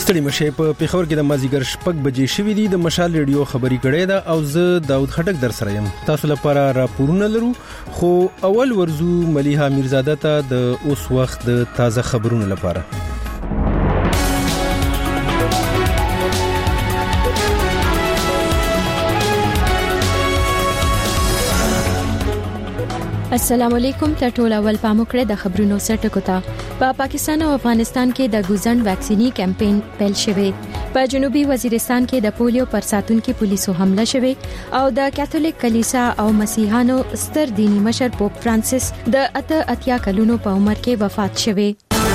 ستړي مشه په پیښور کې د مازیګر شپږ بجې شوې دي. د مشال ریډیو خبري کړې ده او زه داود خټک در سره یم. تاسو لپاره راپورونه لرو، خو اول ورزو ملیحه میرزاده ته د اوس وخت د تازه خبرونو لپاره. السلام علیکم. ټول اول پاموکړه د خبرونو سرټکو ته. په پاکستان او افغانستان کې د ګوزند ویکسینی کمپاین پیل شوی. په جنوبي وزیرستان کې د پولیو پر ساتونکو پولیسو حمله شوی او د کاتولیک کلیسا او مسیحانو ستر دینی مشر پوپ فرانسیس د 88 کلونو په عمر کې وفات شوی.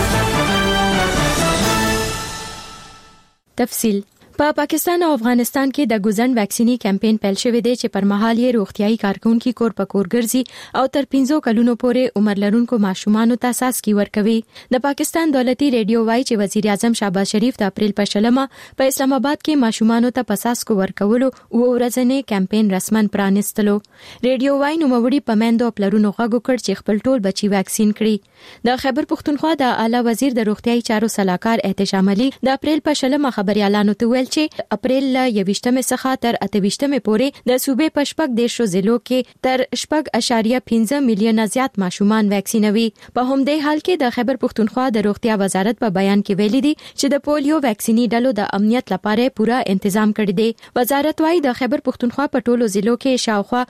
تفصیل په پاکستان او افغانستان کې د ګوزند ویکسینی کمپاین پیل شوی دی چې پر مهال یې روغتيایي کارکونکو کور په کور ګرځي او تر 15 کلونو پورې عمر لرونکو ماشومانو ته ساسکی ورکوي. د پاکستان دولتي ریډیو وایي چې وزیر اعظم شهباز شریف د اپریل په شلمه په اسلام آباد کې ماشومانو ته پساسکو ورکولو او ورځنی کمپاین رسمن پرانستلو. ریډیو وایي نو موري پمندو پلرونو غوږ کړ چې خپل ټول بچي ویکسین کړي. د خیبر پختونخوا د اعلی وزیر د روغتيایي چارو صلاحکار احتشام علي د اپریل په شلمه خبريالانو ته چې اپریل ل 28 څخه تر 28 پورې د صوبې په شپږ دیشو ضلعو کې تر 4.15 میلیونه زیات ماشومان ویکسینوي. په همدې حال کې د خیبر پختونخوا د روغتیا وزارت په بیان کې ویلي دي چې د پولیو ویکسینی ډلو د امنیت لپاره پوره تنظیم کړی دی. وزارت وايي د خیبر پختونخوا په ټولو ضلعو کې شاوخوا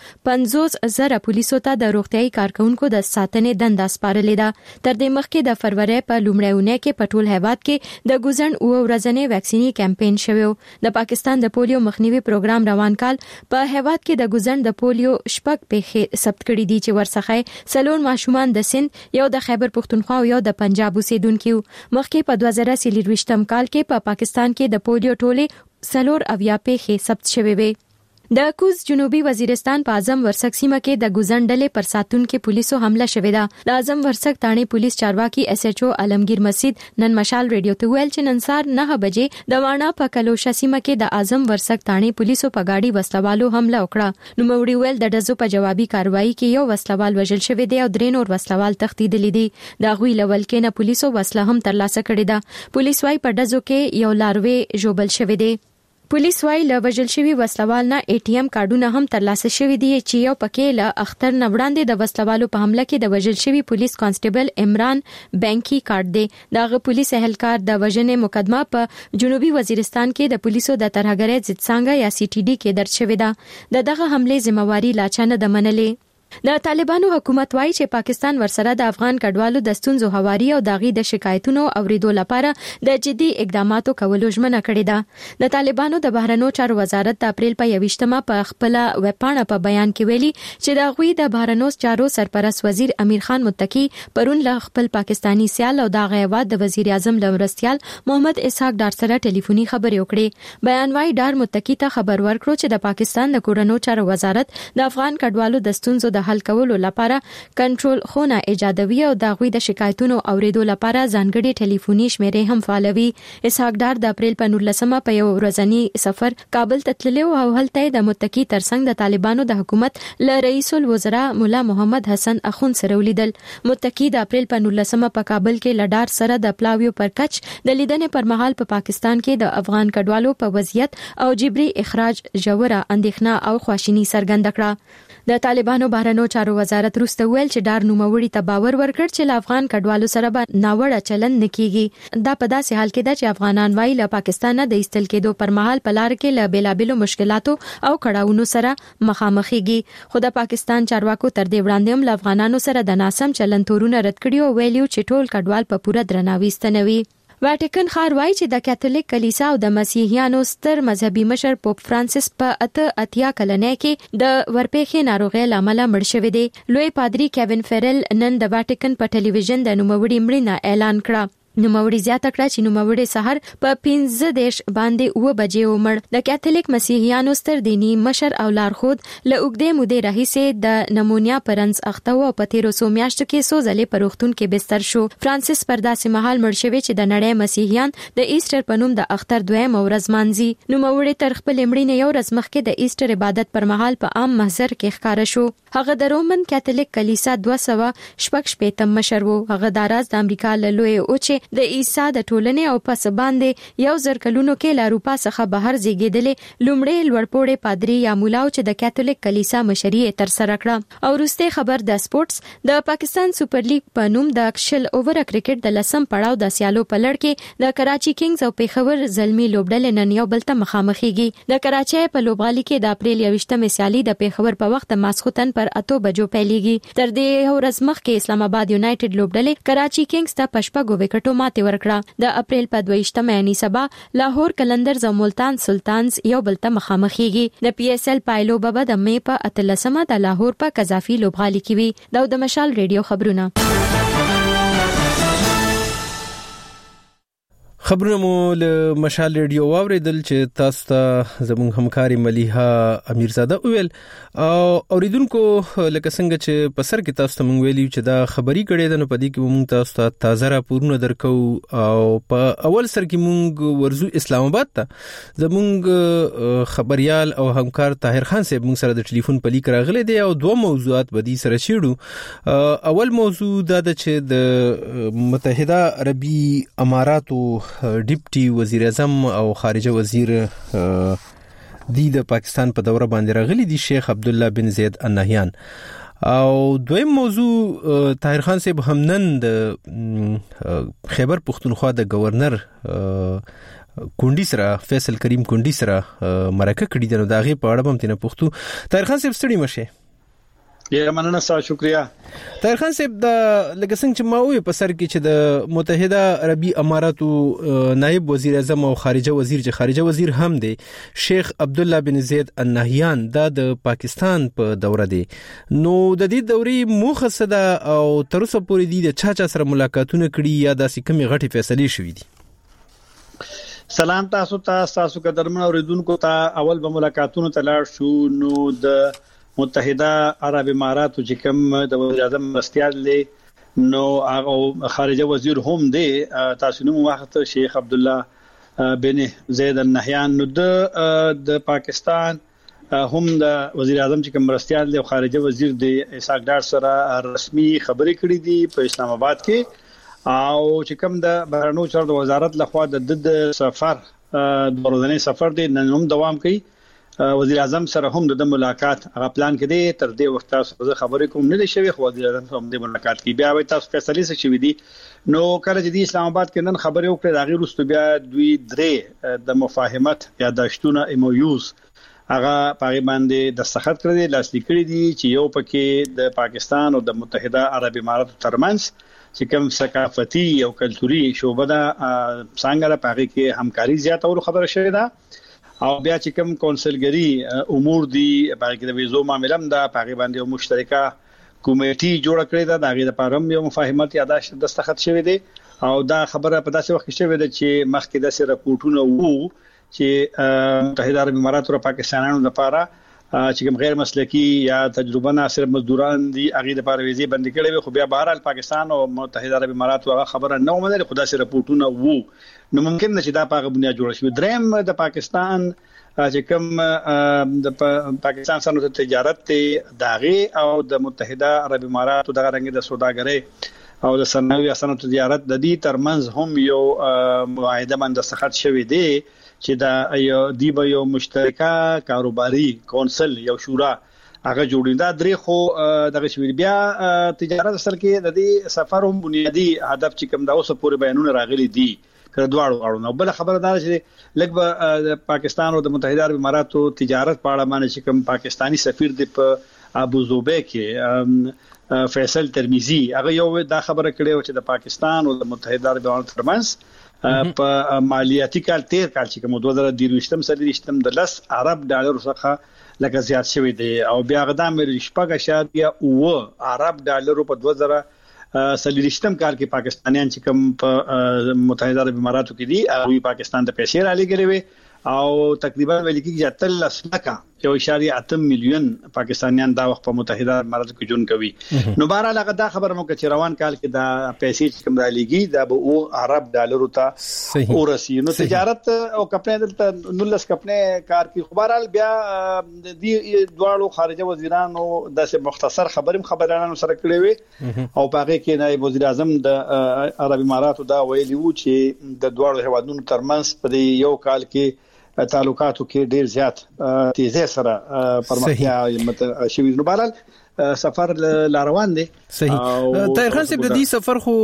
50,000 پولیسو ته د روغتيایي کارکونکو د ساتنې دنده سپارلې ده. تر دې مخکې د فروری په لومړیونه کې په ټول هیواد کې د ګوزند او ورځنی ویکسینی کمپاین شوی. د پاکستان د پولیو مخنیوي پروګرام روان کال په هیواد کې د ګوزند د پولیو شپږ پیښې ثبت کړې دي چې ورڅخه سلور ماشومان د سند، یو د خیبر پختونخوا او یو د پنجاب اوسیدونکو. مخکې په 2023 کال کې په پاکستان کې د پولیو ټولې سلور اویا پیښې ثبت شوې وې. د کوز جنوبي وزیرستان په اعظم ورسک سیمه کې د ګوزند ډلې پر ساتونکو پولیسو حمله شوې ده. د اعظم ورسک تانه پولیس چارواکي اس ایچ او علمگیر مسجد نن مشال ریډیو ته ویل چې نن سار 9 بجې د وانا په کلوشه سیمه کې د اعظم ورسک تانه پولیسو په گاډي وسلوالو حمله وکړه. نو موري ویل د دزو په جوابي کاروایی کې یو وسلوال وژل شوی دی او درې نور وسلوال تښتیدلی دي. د غوی لول کې نه پولیسو وسله هم ترلاسه کړې ده. پولیس وايي په دزو کې یو لاروي جوبل شوی دی. پولیس وايي له وژل شوی وسلوال نه ATM کارډونه هم ترلاسه شوی دي چې یو پکې له اختر نه وړاندې د وسلوالو په حمله کې د وژل شوی پولیس کانسټیبل عمران بانکی کارت دی. دغه پولیس اهلکار د وژنې مقدمه په جنوبي وزیرستان کې د پولیسو د ترهګرۍ ضد څنګه یا CTD کې درج شوی ده. دغه حمله ذمہواری لا چانه د منلې. د طالبانو حکومت وايي چې پاکستان ورسره د افغان کډوالو د ستونزو هواري او داغي د شکایتونو اوریدو لپاره د جدي اقداماتو کولو ژمنه کړې ده. د طالبانو د بهرنیو چارو وزارت د اپریل په 28مه په خپل ویب پاڼه په بیان کې ویلي چې د غوي د بهرنیو چارو سرپرست وزیر امیر خان متقی پرون له خپل پاکستانی سیال او د غیواد د وزیر اعظم لورستیال محمد اسحاق ډار سره ټلیفوني خبرې وکړې. بیان وايي ډار متقی ته خبر ورکړو چې د پاکستان د کورونو چارو وزارت د افغان کډوالو د ستونزو د حل کولو لپاره کنټرول خونه ایجادوي او د غوي د شکایتونو اوریدو لپاره ځانګړي ټلیفوني شمیرې هم فعالوي. اسحاق ډار د اپریل په 19مه په یو ورځنی سفر کابل ته تللی او هلته د متقی ترڅنګ د طالبانو د حکومت ل رئیس الوزرا مولا محمد حسن اخون سره ولیدل. متقی د اپریل په 19مه په کابل کې لډار سره د پلاویو پر کچ د لیدنې پر مهال په پاکستان کې د افغان کډوالو په وضعیت او جبري اخراج جوړه اندېښنه او خواشینی څرګنده کړه. د طالبانو بهرنیو چارو وزارت روسته ویل چې ډار نوموړي ته باور ورکړ چې له افغان کډوالو سره به ناوړه چلند نکېږي. دا په داسې حال کې ده چې افغانان وايي له پاکستان د ایستل کېدو پر مهال په لار کې له بیلابېلو مشکلاتو او کړاوونو سره مخامخېږي. خو د پاکستان چارواکو تر دې وړاندې هم له افغانانو سره د ناسم چلند تورونه رد کړي او ویلي چې ټول کډوال په پوره درناوي ستنوي. واتیکن ښار وايي چې د کاتولیک کلیسا او د مسیحیانو ستر مذهبي مشر پوپ فرانسیس په 88 کلنۍ کې د ورپېښې ناروغۍ لامل مړ شوی دی. لوی پادری کیوین فیرل نن د واتیکن په ټلویزیون د نوموړي مړینه اعلان کړه. نوموړي زیاته کړه چې نوموړي سحر په 15 باندې 9 بجې ومړ. د کاتولیک مسیحیانو ستر دینی مشر او لارښود له اوږدې مودې راهیسې د نمونیا پرنس اخته و او په 1300 میاشتو کې څو ځلې په روغتون کې بستر شو. فرانسیس پر داسې مهال مړ شوی چې د نړۍ مسیحیان د ایسټر په نوم د اختر دویم ورځ مانځي. نوموړي تر خپل مړینې یو ورځ مخکې د ایسټر عبادت پر مهال په عام محضر کې ښکارا شو. هغه د رومن کاتولیک کلیسا 200 مشر وو. هغه د راز د امریکا له لوی اوچه د عیسی د ټولنې او پس باندې 1000 کلونو کې له اروپا څخه بهر زیږیدلې لومړی لوړپوړی پادری یا مولاو چې د کاتولیک کلیسا مشري تر سره کړه. او وروسته خبر د سپورتس د پاکستان سپر لیګ په نوم د اکشل اوور کرکټ د لسم پړاو د سیالو په لړ کې د کراچي کینګز او پیښور زلمی لوبډلې نن یو بل ته مخامخېږي. د کراچي په لوبغالي کې د اپریل 28مې سیالي د پیښور په وخت ماسختن پر 8 بجو پیلېږي. تر دې ورځ مخکې اسلام آباد یونایټډ لوبډلې کراچي کینګز ته پشپغو وکټو ماتې ورکړه. د اپریل په 22مې یعنی سبا لاهور کلندرز او ملتان سلطانز یو بل ته مخامخېږي. د پی اس ال پایلو بابا د مې په 13مه د لاهور په قذافي لوبغالي کې وي. د مشال ریډیو خبرونه مو له مشال ریډیو واوریدل چې تاسو ته زموږ همکاري ملیحه امیرزاده ویل او اوریدونکو لکه څنګه چې په سر کې تاسو ته مونږ ویلی چې دا خبري کړي ده نو په دې کې مونږ تاسو ته تازه راپورونه درکو او په اول سر کې مونږ ورزو اسلام آباد ته زموږ خبريال او همکار طاهر خان صاحب مونږ سره د ټلیفون په لیک راغلي دي او دوه موضوعات به دي سره شیړو. اول موضوع دا ده چې د متحده عربي اماراتو ډیپټي وزیر اعظم او خارجه وزیر د پاکستان په دوره باندې راغلي دي شیخ عبد الله بن زید النهیان. او دویم موضوع طاهر خان صاحب هم نن د خیبر پختونخوا د گورنر کونډي سره فیصل کریم کونډي سره مرکه کړې ده. نو دا غي په اړه هم تنه پختو طاهر خان صاحب ستړي مشه. یا مننه ستا شکریا. طاهر خان صاحب د لکه څنګه چې ما وې په سر کې چې د متحده عربي اماراتو نائب وزیر اعظم او خارجه وزیر چې خارجه وزیر هم دی شیخ عبد الله بن زید النهیان د پاکستان په دوره دی. نو د دې دورې موخه څه ده او تر اوسه پورې دي د چا سره ملاقاتونه کړي یا داسې کومې غټي فیصلې شوې دي؟ سلام تاسو قدرمن اوریدونکو ته. اول به ملاقاتونو ته لاړ شو. نو د متحده عرب اماراتو چې کوم د وزیر اعظم مرستیال دی نو هغه خارجه وزیر هم دی تاسو نو وخت شیخ عبد الله بن زید النهیان. نو د پاکستان هم د وزیر اعظم چې کوم مرستیال دی او خارجه وزیر دی اسحاق ډار سره رسمي خبرې کړې دي په اسلام آباد کې. او چې کوم د بهرنیو چارو وزارت لخوا د سفر د ورځنی سفر دی نن هم دوام کوي. وزیر اعظم سره هم د ملاقات هغه پلان کې دی. تر دې وخت تاسو خبرې کوم نه دي شوی خو وزیر اعظم هم د ملاقات کې بیا وایي تاسو فیصله څه شوی دي. نو کله چې د اسلام آباد کې نن خبرې وکړه دا غیر واستو بیا دوی درې د مفاهمت یا داشتونه MOUs هغه پای باندې دستخط کړی دي لاسلیک کړی دي چې یو پکې د پاکستان او د متحده عرب اماراتو ترمنځ چې کوم ثقافتي او کلتوري شوبه ده څنګه را پاره کې همکاري زیاتول خبره شوې ده. او بیا چې کوم کونسلګری امور دي باندې د ویزو معاملې هم دا پاغي باندې یو مشترکه کمیټي جوړ کړې ده. دا غي د پاره یو مفاهمت یاداش دستخط شوی دی. او دا خبره په داسې وخت کې شوی ده چې مخکې د سره راپورټونه وو چې متحده عرب امارات او پاکستانانو لپاره چې کوم غیر مسلکی یا تجربه نه صرف مزدوران دي هغه د پاره ویزه بند کړي وي. خو بیا بهر پاکستان او متحده عرب امارات هغه خبره نه ومنله خو داسې راپورټونه وو. نو ممکن نه چې دا په بنیاد جوړ شي. دریم د پاکستان چې کوم د پاکستان سره د تجارت ته داغي او د متحده عرب امارات دغه رنګ د سوداګرۍ او د صنایعو صنعت تجارت د دې ترمنځ هم یو معاهده باندې دستخط شوی دی چې دا یو مشترکه کاروباري کونسل یو شورا هغه جوړیندا درې خو دغه شوی بیا تجارت اصل کې د دې سفر هم بنیادی هدف چې کوم دا اوسه پورې بیانونه راغلي دي کړه دواړو نو بل خبره ده چې لګ د پاکستان او د متحده عرب اماراتو تجارت په اړه باندې چې کوم پاکستانی سفیر دی په ابو ظبي کې فیصل ترمیزی هغه یو دا خبره کړې و چې د پاکستان او د متحده عرب اماراتو ترمنځ په مالیاتي کال 13 کال چې کوم 2023 سره د لس عرب ډالر څخه لکه زیات شوی دی. او بیا غدام شپږ اشاریه او عرب ډالر په 2023 کال کې پاکستانیان چې کوم په متحده عرب اماراتو کې دي هغه پاکستان ته پیسې را لګلې وي او تقریبا ویل کېږي 13 لک 1.8 میلیون پاکستانیان دا وخت په متحده اماراتو کې ژوند کوي نو بهرحال هغه دا خبره مو چې روان کال کې دا پیسې کوم را لګي دا به او عرب ډالرو ته ورسي نو تجارت او کپنې دلته نولس کپنې کار کې خبرال بیا د دواړو خارجه وزیرانو د مختصر خبرانو سره کړې وي او باغې کې نائب وزیر اعظم د عرب اماراتو دا ویلي وو چې د دواړو هیوادونو ترمنځ په یو کال کې تعلقاتو کې ډیر زیات تیزه سره پرمختیا شوی نو بهرحال سفر روان دي صحیح طاهر خان صاحب د دې سفر خو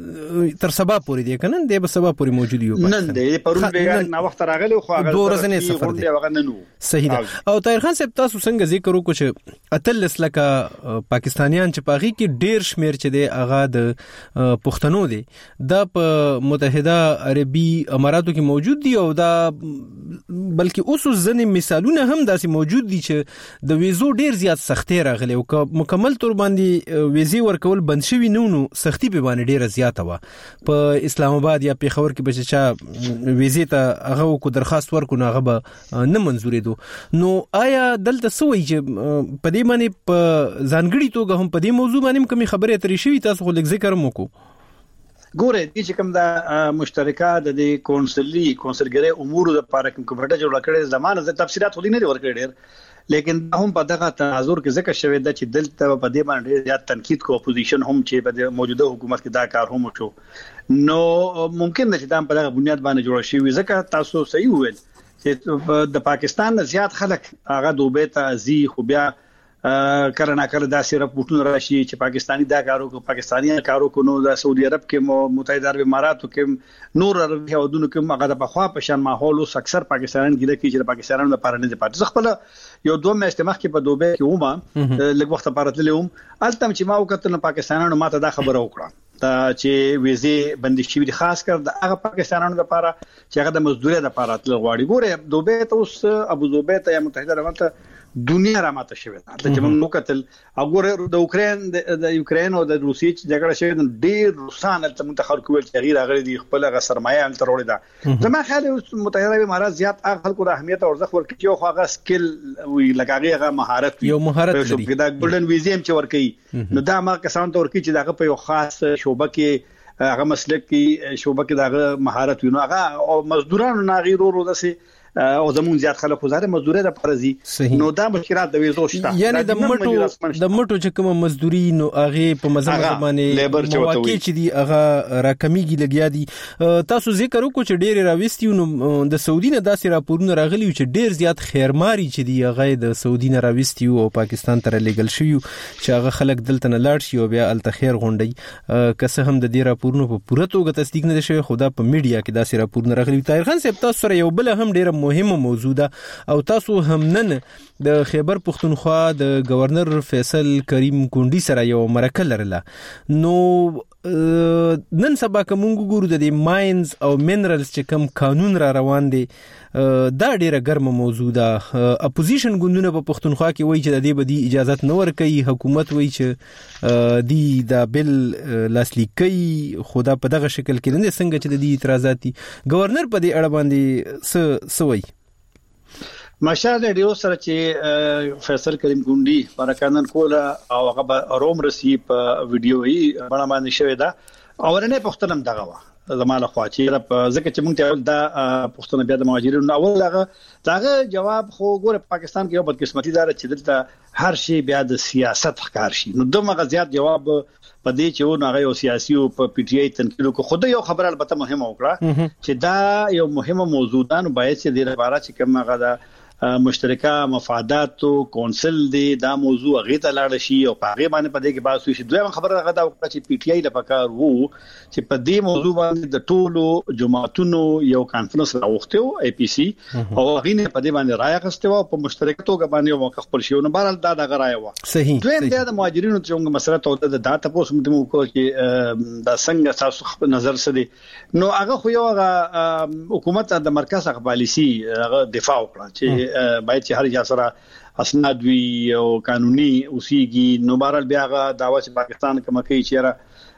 تر سبا پورې دی کنه د سبا پورې موجود یو نن دی پرون بیګا نا وخت راغلی خو هغه 2 ورځې سفر دی صحیح ده او طاهر خان صاحب تاسو څنګه ذکر وکړو چې اتلس لکه پاکستانیان چې پاغي کې ډیر شمیر چې دی هغه د پښتنو دی د متحده عربي اماراتو کې موجود دي او دا بلکې اوس ځنې مثالونه هم داسې موجود دي چې د ویزو ډیر زیات سختي راغلي او مکمل تور باندې ویزي ورکول بند شوی نو سختی په باندې ډیره زیاته و په اسلام آباد یا پیښور کې بچا ویزي ته هغه کو درخواست ورکو نه هغه نه منزورې دو نو آیا دلته سوي چې په دې باندې په ځانګړي توګه هم په دې موضوع باندې کوم خبره اترې شوی تاسو خو لږ ذکر مو کو ګوره چې کوم دا مشترکه د کونسلګری امور د پاره کوم کمیټه جوړ کړي زمانه د تفصيلات خو نه ورکړي ډیر لیکن هم په دغه تناظر کې ذکر شوی د چې دلته په دې باندې زیات تنقید کو اپوزیشن هم چې په موجوده حکومت کې دا کار هم وشو نو ممکن ده چې دا په دغه بنیاد باندې جوړ شي ځکه تاسو صحیح وویل چې د پاکستان زیات خلک هغه دوبه ته ازي خو بیا کرنا کړه دا صرف پټون راشي چې پاکستانی دا کارو کو پاکستاني کارو کو نو د سعودي عرب کې متحده عرب اماراتو کې نور عرب هیوادونو کې هغه د بخوا په شان ماحول او اکثر پاکستانیان ګیله کې چې پاکستانانو لپاره نه دي پاتې خپل یو دوه میاشتې مخکې په دوبه کې ومه لږ وخت لپاره تللم التم چې ما وکړل پاکستانانو ماته دا خبره وکړه دا چې ویزه بندي شوی خاص کر د هغه پاکستانانو لپاره چې هغه د مزدوري لپاره تل غواړي ګوره دوبه ته اوس ابو ظبي ته یا متحده عرب ته دنیا راماته شوی دا چې موږ وکتل وګوره د یوکرين او د روسي چې جګړه شوی ډیر روسان ته منتخب کول چې غیر غړي دی خپل غ سرمایه ال ترولې ده زما خیال متحده عرب امارات زیات خلکو د اهمیت او ارزښت ورکړي او هغه سکل وی لګاغي مهارت یو مهارت لري دا ګولډن ویزیم چې ورکړي نو دا ما کسان ته ورکړي چې داغه په یو خاص شوبه کې هغه مسلک کې شوبه کې داغه مهارت وینو هغه او مزدورانو ناغیر ورو دسي او زمون زیات خلک وزاره مزدوري د فرضي نو دا مشکلات د ویزو شته یعنی د مټو چې کوم مزدوري نو هغه په مزمه باندې مواقع چې دی هغه راکمیږي لګیا دي تاسو ذکر وکړو چې ډېر راوستي نو د سعودي نه داسې راپورونه راغلي چې ډېر زیات خیرماري چې دی هغه د سعودي نه راوستي او پاکستان ته لګل شوی چې هغه خلک دلته نه لاړ شي او بیا الته خیر غونډي که هم د دې راپورونو په پوره توګه تصدیق نه شوی خو دا په میډیا کې داسې راپورونه راغلي طاهر خان صاحب تاسو سره یو بل هم ډېر مهمه موضوع ده او تاسو هم نن د خیبر پختونخوا د گورنر فیصل کریم کونډي سره یو مرکه لرله نو نن سبا کوم ګورو د ماینز او منرالز چې کوم قانون را روان دي دا ډیره ګرمه موضوع ده اپوزیشن ګوندونه په پختونخوا کې وایي چې د دې بدی اجازه نه ورکوي حکومت وایي چې دی دا بل لاسلیکي خدا په دغه شکل کې نه څنګه چې د دې اعتراضات دي گورنر په دې اړه باندې سوي ماشاء ریډیو سره چې فیصل کریم کونډي پرکانن کوله او هغه روم رسی په ویډیوي باندې باندې شوی دا اورنه پښتنم دغه وا زماله خوا چې ځکه چې موږ ته دا پښتون بیا د مهاجرینو اول دغه جواب خو ګوره پاکستان کې یو بدقسمتي دار چې دلته هر شی بیا د سیاست ښکار شي نو دغه زیات جواب په دې چې ونه غو سیاسي او په پی ټی آی تنقید کو خود یو خبر البته مهمه وکړه چې دا یو مهمه موضوع ده نو باید چې د لپاره چې کوم هغه مشترکه مفادات او کونسل دی دا موضوع غي ته لاړ شي او په غي باندې پدې کې باسو شي دوی خبره غدا وکړه چې پی ټی آی لپاره وو چې په دې موضوع باندې د ټولو جماعتونو یو کانفرنس راوخته او ای پی سی او غینه په دې باندې رائے غسته او په مشترکه توګه باندې موقف خپل شي نو بهر دا دغه رائے و صحیح دوی د مهاجرینو څنګه مسله ته د داتا پوس مو کو چې دا څنګه تاسو خپل نظر سدي نو هغه خو یو حکومت د مرکز غ پالیسی هغه دفاع وکړه چې باید چې هر یا سره اسناد وی او قانوني اوسېږي نو بهرال بیا غا داوا چې پاکستان کوم کوي چې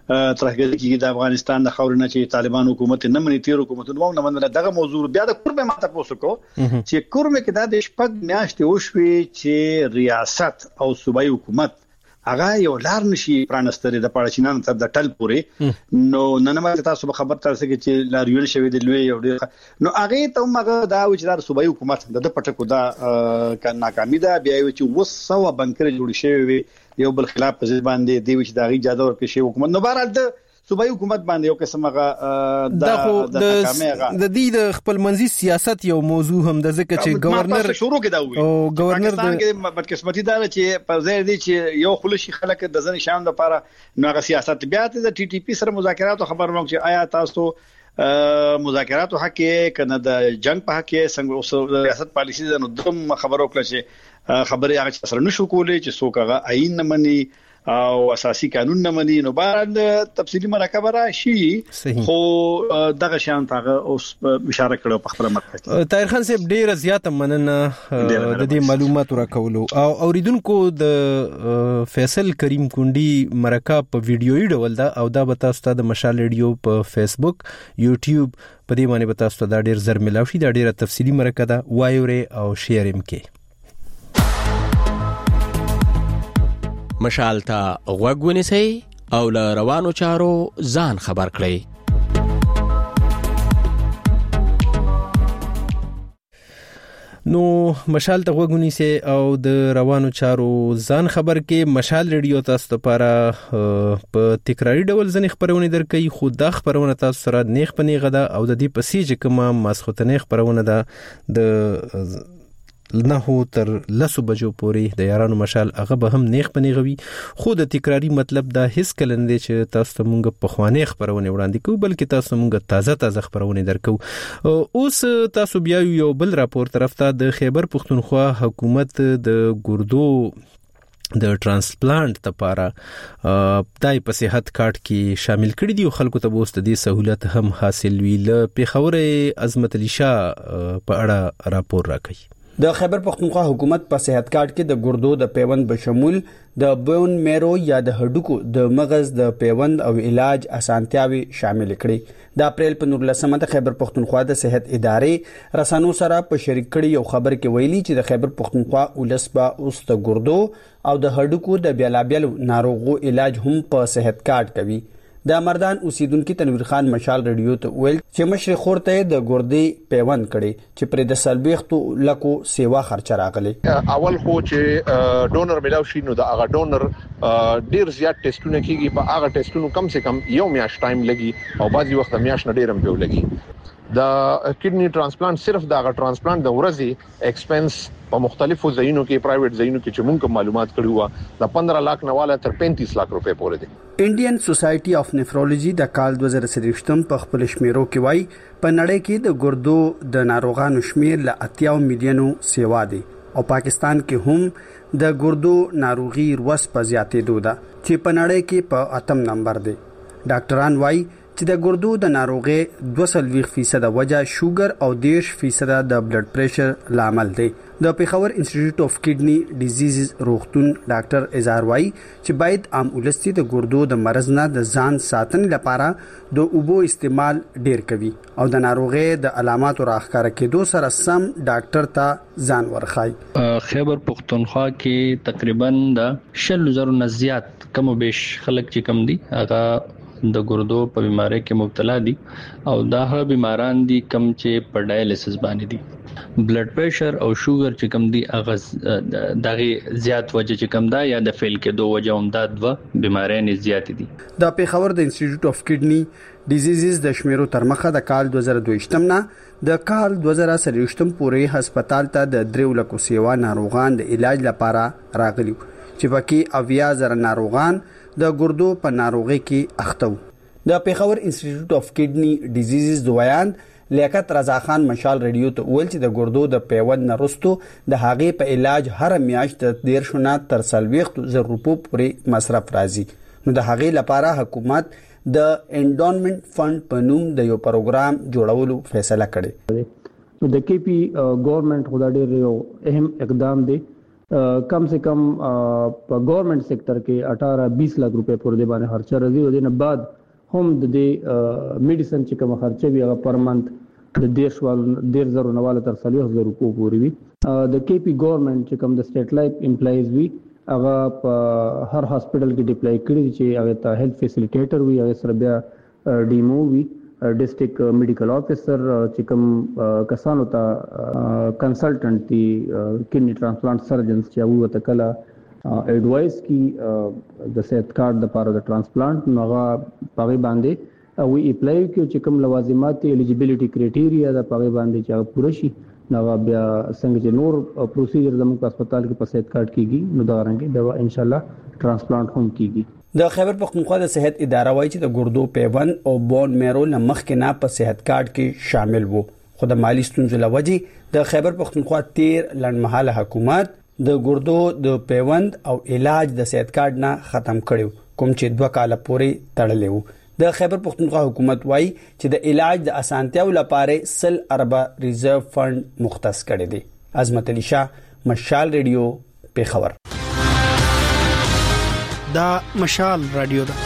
ترهګری کې د افغانستان د خاورنه چې طالبان حکومت نه مني تیر حکومتونه نه منل دغه موضوع بیا د کورمه ماته پوسو کو چې کورمه کې د شپږ میاشتې وشوي چې ریاست او صوبایي حکومت هغه یو لار نشي پرانستري د پاړچینان تر د ټل پورې نو نن ما تاسو به خبر ترسه کې چې لاریول شوی د لوی یو نو هغه ته مغه دا وجدار صوبایي حکومت د پټکو دا ناکامي ده بیا چې وسو بنکر جوړ شوی یو بل خلاف په ځای باندې دی چې دا غي اجازه ورکړي شی حکومت نو بهر د صوبایي حکومت باندې یو قسمه د دې د خپل منځي سیاست یو موضوع هم د ځکه چې گورنر شروع کې دا وي او گورنر د بدقسمتي دا چې په ځای دی چې یو خلشي خلک د ځن شام لپاره نو هغه سیاست بیا د ټي ټي پی سره مذاکرات خبر ورکړي چې آیا تاسو مذاکرات حق کې کنه د جنگ په حق کې څنګه ریاست پالیسی د نظم خبرو کړل چې خبره هغه سره نشو کولای چې څوک هغه عین نه مني او اساسي قانون نه مني نو بعد تفصيلي مرکه راشي خو دغه شان تاغه اوس اشاره کړو په خبره مرکه طاهر خان صاحب ډیر زیات مننه د دې معلوماتو راکولو او اوریدونکو د فیصل کریم کونډي مرکه په ویډیويي ډول دا او دا به تاسو ته د مشال ریډیو په فیسبوک یوټیوب په دې باندې به تاسو ته دا ډیر زر ملاوي شي دا ډیره تفصیلی مرکه ده وایوره او شیر ام کې مشال ته غوږ ونیسئ او له روانو چارو ځان خبر کړئ. نو مشال ته غوږ ونیسئ او د روانو چارو ځان خبر کې مشال ریډیو تاسو لپاره په تکراری ډول ځنې خبرونه درکې خو دا خبرونه تاسو سره نیخ پنیغه ده او د دې پسې چې کومه ماسختنه خبرونه ده د نه هو تر لسو بجو پورې د یارانو مشال هغه به هم نیخ پنیغوي خو د تکراری مطلب دا هیڅ کلندې چې تاسو ته مونږ په خوانې خبرونه وړاندې کوو بلکې تاسو مونږ تازه خبرونه درکو. اوس تاسو بیا یو بل راپور طرف ته د خیبر پختونخوا حکومت د ګردو د ترانسپلانت لپاره دای په صحت کارت کې شامل کړی دی او خلکو ته بوست دي سہولت هم حاصل وی ل پیښور عظمت علی شاه په اړه راپور راکړي. د خیبر پختونخوا حکومت په صحت کارت کې د ګردو د پیوند بشمول د بون میرو یا د هډوکو د مغز د پیوند او علاج اسانتیاوي شامل کړي. د اپریل په 19 د خیبر پختونخوا د صحت ادارې رسانو سره په شریک کړي یو خبر کې ویلي چې د خیبر پختونخوا ولسبا اوس د ګردو او د هډوکو د بیلابیل ناروغو علاج هم په صحت کارت کوي. د مردان اوسیدونکو تنویر خان مشال ریډیو ته ویل چې مشر خورته د ګردې پیوند کړي چې پر د سلبيختو لکو سیوا خرچ راغلي. اول خو چې ډونر ملاو شي نو د هغه ډونر ډیر زیات ټیسټونه کیږي په هغه ټیسټونو کم سے کم یو میاشت ټایم لګي او بعضي وخت میاشت نه ډیرم پیو لګي. د کډنی ترانسپلانت صرف د ترانسپلانت د ورځي ایکسپنس په مختلفو ځایونو کې پرایویټ ځایونو کې چې موږ معلومات کړی و د 15 لک نه والا تر 35 لک روپے پورې دي. انډین سوسایټي اف نیفرولوژي د کال 2023 په خپل شمیرو کې وایي په نړۍ کې د ګردو د ناروغانو شمیر ل 80 میلیونو سیوا دي او پاکستان کې هم د ګردو ناروغي روس په زیاتېدو ده چې په نړۍ کې په 8م نمبر دی. ډاکټران وایي چې د ګردو د ناروغي 22% وجه شوګر او 10% د بلډ پریشر لامل دی. د پیښور انسټیټیوټ اف کډنی ډیزیزز روغتون ډاکټر اظهار وایي چې باید عام ولستي د ګردو د مرز نه د ځان ساتنې لپاره د اوبو استعمال ډیر کوي او د ناروغي د علاماتو راښکاره کېدو سره سم ډاکټر ته ځان ورخای. خیبر پختونخوا کې تقریبا د 100,000 نه زیات کم او بیش خلک چې کم دي هغه د ګردو په بیماری کې مبتلا دي او دا هغه بیماران دي کم چې په ډایالیسس باندې دي. بلډ پریشر او شوګر چې کم دي هغه دغه زیات وجه چې کم دا یا د فیل کې دوه وجه هم دا دوه بیماریان زیات دي. د پیښور د انسټیټیوټ اف کډنی ډیزیزز د شمیرو تر مخه د کال 2022 نه د کال 2023 پورې هسپتال ته د 3 لکو سیوا ناروغان د علاج لپاره راغلي چې پکې 80,000 ناروغان د ګردو په ناروغي کې اخته وو. د پیښور انسټیټیوټ اف کډنی ډیزیزز دویان لیاقت رضا خان مشال ریډیو ته ویل چې د ګردو د پیوند نرستو د هغې په علاج هر میاشت د 13 تر 40,000 روپو پورې مصرف راځي. نو د هغې لپاره حکومت د انډونمنت فند په نوم د یو پروګرام جوړولو فیصله کړې. د کې پی ګورنمنت خدای ډېر یو اهم اقدام دی कम से कम government sector کې 18-20 लाख रुपए پر دې باندې خرچه راځي او دنه بعد هم د دې میډیسن چې کوم خرچه وي هغه پر منث د 1.5 نواله تر 40,000 روپیو پورې وي. د کې پی گورنمنت چې کوم د سټیټ لایف امپلایز وي هغه په هر هاسپټل کې ډیپلای کړی چې هغه ته هیلث فیسیلیټیټر وي، هغه سره بیا ډیمو وي، ډیسټریکټ میډیکل افیسر چې کوم کسانو ته کنسلټنټ دي، کډنی ترانسپلانټ سرجنز چې هغه ته کله اډوایس کی د صحت کارت د لپاره د ترانسپلانټ نو هغه پاغي باندې وی اپلای کوي چې کوم لوازمات الیجیبিলিټی کرایټیریا د پاغي باندې چې پوره شي نو بیا څنګه چې نور پروسیجر زموږ په هسپتال کې په صحت کارت کیږي نو دا رنګه دا ان شاء الله ترانسپلانټ هم کیږي. د خیبر پختونخوا د صحت اداره وایي چې د ګردو پیوند او بون میرو لمخ کې نه په صحت کارت کې شامل وو، خو د مالی ستونزو لوجې د خیبر پختونخوا تیر لنډمحاله حکومت د ګردو د پیوند او علاج د صحت کارت نه ختم کړو، کوم چې 2 کال پورې تړلی وو. د خیبر پختونخوا حکومت وایي چې د علاج د اسانتیاو لپاره 100 اربه ریزرو فند مختص کړی دی. عظمت علي شاه، مشال ریډیو، پیښور. دا مشال رادیو ده.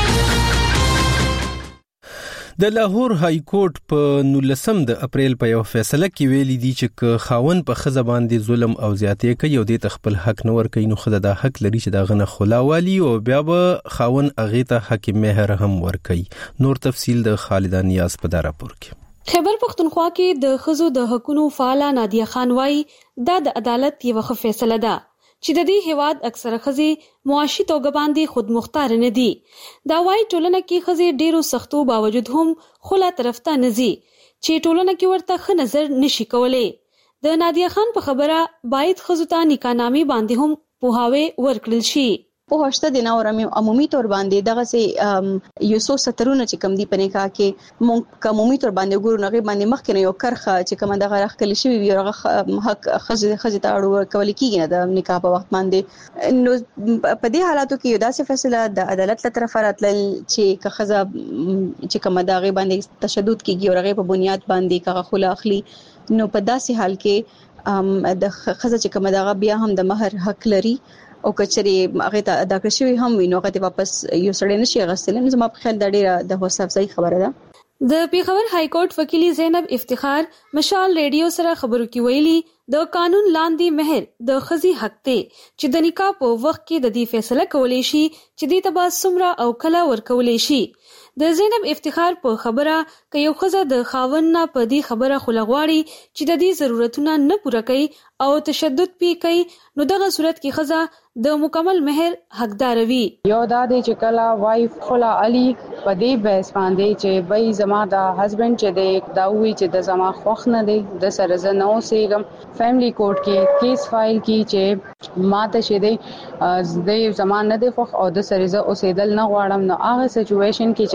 د لاهور های کورټ په 19 د اپریل په یو فیصله کې ویلي دي چې خاون په خزه باندې ظلم او زیاتې کوي او د خپل حق نه ور کوي نو خزه د حق لري چې دا غنه خلاوالي او بیا به خاون اغه ته حق مهر هم ور کوي. نور تفصیل د خالد نیاز په دا راپور کې. خیبر پختونخوا کې د خزو د حقوقو فعاله نادیه خان وايي دا د عدالت یو فیصله ده چې د دې هواد اکثره خزي معاشي توګه باندې خود مختار نه دي. دا وايي ټولنه کې خزي ډیرو سختو باوجود هم خلا طرف ته نزي چې ټولنه کې ورته ښه نظر نشي کولای. د نادیه خان په خبره باید خزو ته نکاح نامې باندې هم پوهاوی ورکړل شي. په هشته د نور عمومي تور باندې دغه سي یو څو سترونه چې کم دی په نکاح کې مونږ عمومي تور باندې ګورو نغې باندې مخکې یو کرخه چې کوم دغه راخلی شوی وي هغه حق خزه ته اړو کول کیږي نه د نکاح په وخت باندې. نو په دې حالاتو کې یو داسې فیصله د عدالت له طرفه راتلل چې خزه چې کوم دغه باندې تشدد کیږي او هغه په بنیاد باندې کغه خلا اخلي نو په داسې حال کې د خزه چې کوم دغه بیا هم د مہر حق لري او کچري هغه ته ادا کړی شوی هم وینو هغه ته واپس یو سړی نشي غوښتل. نو زما په خیال دا ډیره د حوصله افزای خبره ده. د پیښور های کورټ وکیل زینب افتخار مشال ریډیو سره خبرو کې ویلي د قانون لاندې مہر د خزي حق ته چې د نکاح په وخت کې د دې فیصله کولای شي چې د تبا سمرا او کلا ور کولای شي. د زینب افتخار په خبره ک یو خزه د خاون نه په دې خبره خلغواړي چې د دې ضرورتونه نه پوره کوي او تشدد پی کوي نو دغه صورت کې خزه د مکمل مہر حقدار وي. یو دا د چکلا وایف خلا علی په دې بحث باندې چې بای زما د هسبند چې د داوی چې د زما خوښ نه دی د سره زنه اوسېګم فیملی کورټ کې کیس فایل کی چې ماته شه دی د زمان نه دی خوښ او د سره ز اوسېدل نه غواړم نو هغه سچويشن کې چې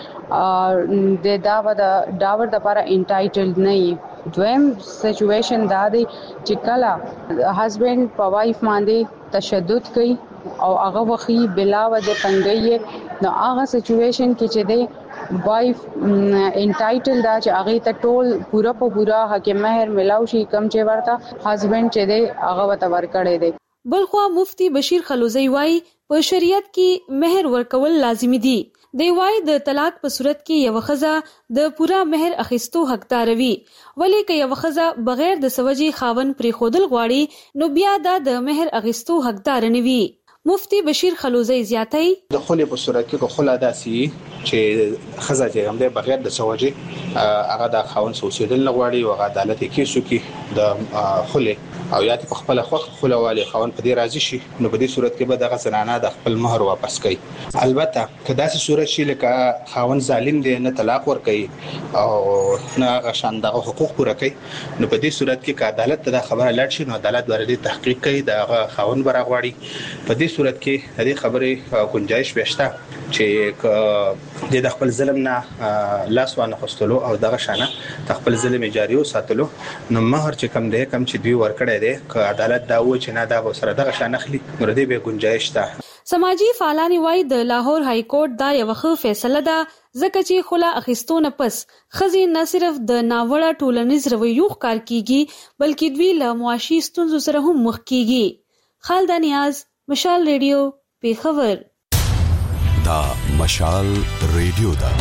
د داور د لپاره انټایټلډ نه وي. دویم سچويشن دا دی چې کله هسبند په وایف باندې تشدد کوي او هغه وخی بلاو د پنګي نو هغه سچويشن کې چې دی وایف انټایټل دا چې هغه ته ټول پورا حق مہر ملاو شي کم چې ورته هسبند چې دی هغه وته ورکړي دی. بلخوا مفتی بشیر خلوزی وايي په شریعت کې مہر ورکول لازمي دي. دی وايي د طلاق په صورت کې یو خزه د پورا مہر اخیستو حقدار وي ولی که یو خزه بغیر د سوجي خاون پرې خودل غواړي نو بیا د مہر اخیستو حقدار نه وي. مفتی بشیر خلوزی زیاتای د خلې په صورت کې کو خلا داسي چې خزه چې هم د بغیر د سوجي هغه د خاون سوسیدل نه غواړي او عدالت کې شو کې د خلې او یا په خپل خوخ خلواله خاون په دې راضي شي نو په دې صورت کې به دغه زنانه د خپل مہر واپس کوي. البته که داسې صورت شي لکه خاون ظالم دی نه طلاق ور کوي او نه شاندغه حقوق پوره کوي نو په دې صورت کې که عدالت ته خبره لاړ شي نو عدالت ورته تحقیق کوي د خاون برغواړي. په دې صورت کې د دې خبرې گنجائش بهشته چې د خپل ظلم نه لاس وانه خستلو او دغه شانه خپل ظلم جاری وساتلو نو مہر چې کم دی کم چې دوی ورکړي دی که عدالت دا و چې نه دا سره دغه شانه خلی نو دې به گنجائش ده. سماجی فعالان وايي د لاهور های کورټ دا یو ښه فیصله ده ځکه چې خلا اخیستونه پس خزي نه صرف د ناوړه ټولنیز رویو ښکار کیږي بلکې دوی له معاشي ستونزو سره هم مخ کیږي. خالد نیاز، مشال ریډیو، پیښور. دا مشال ریډیو دا.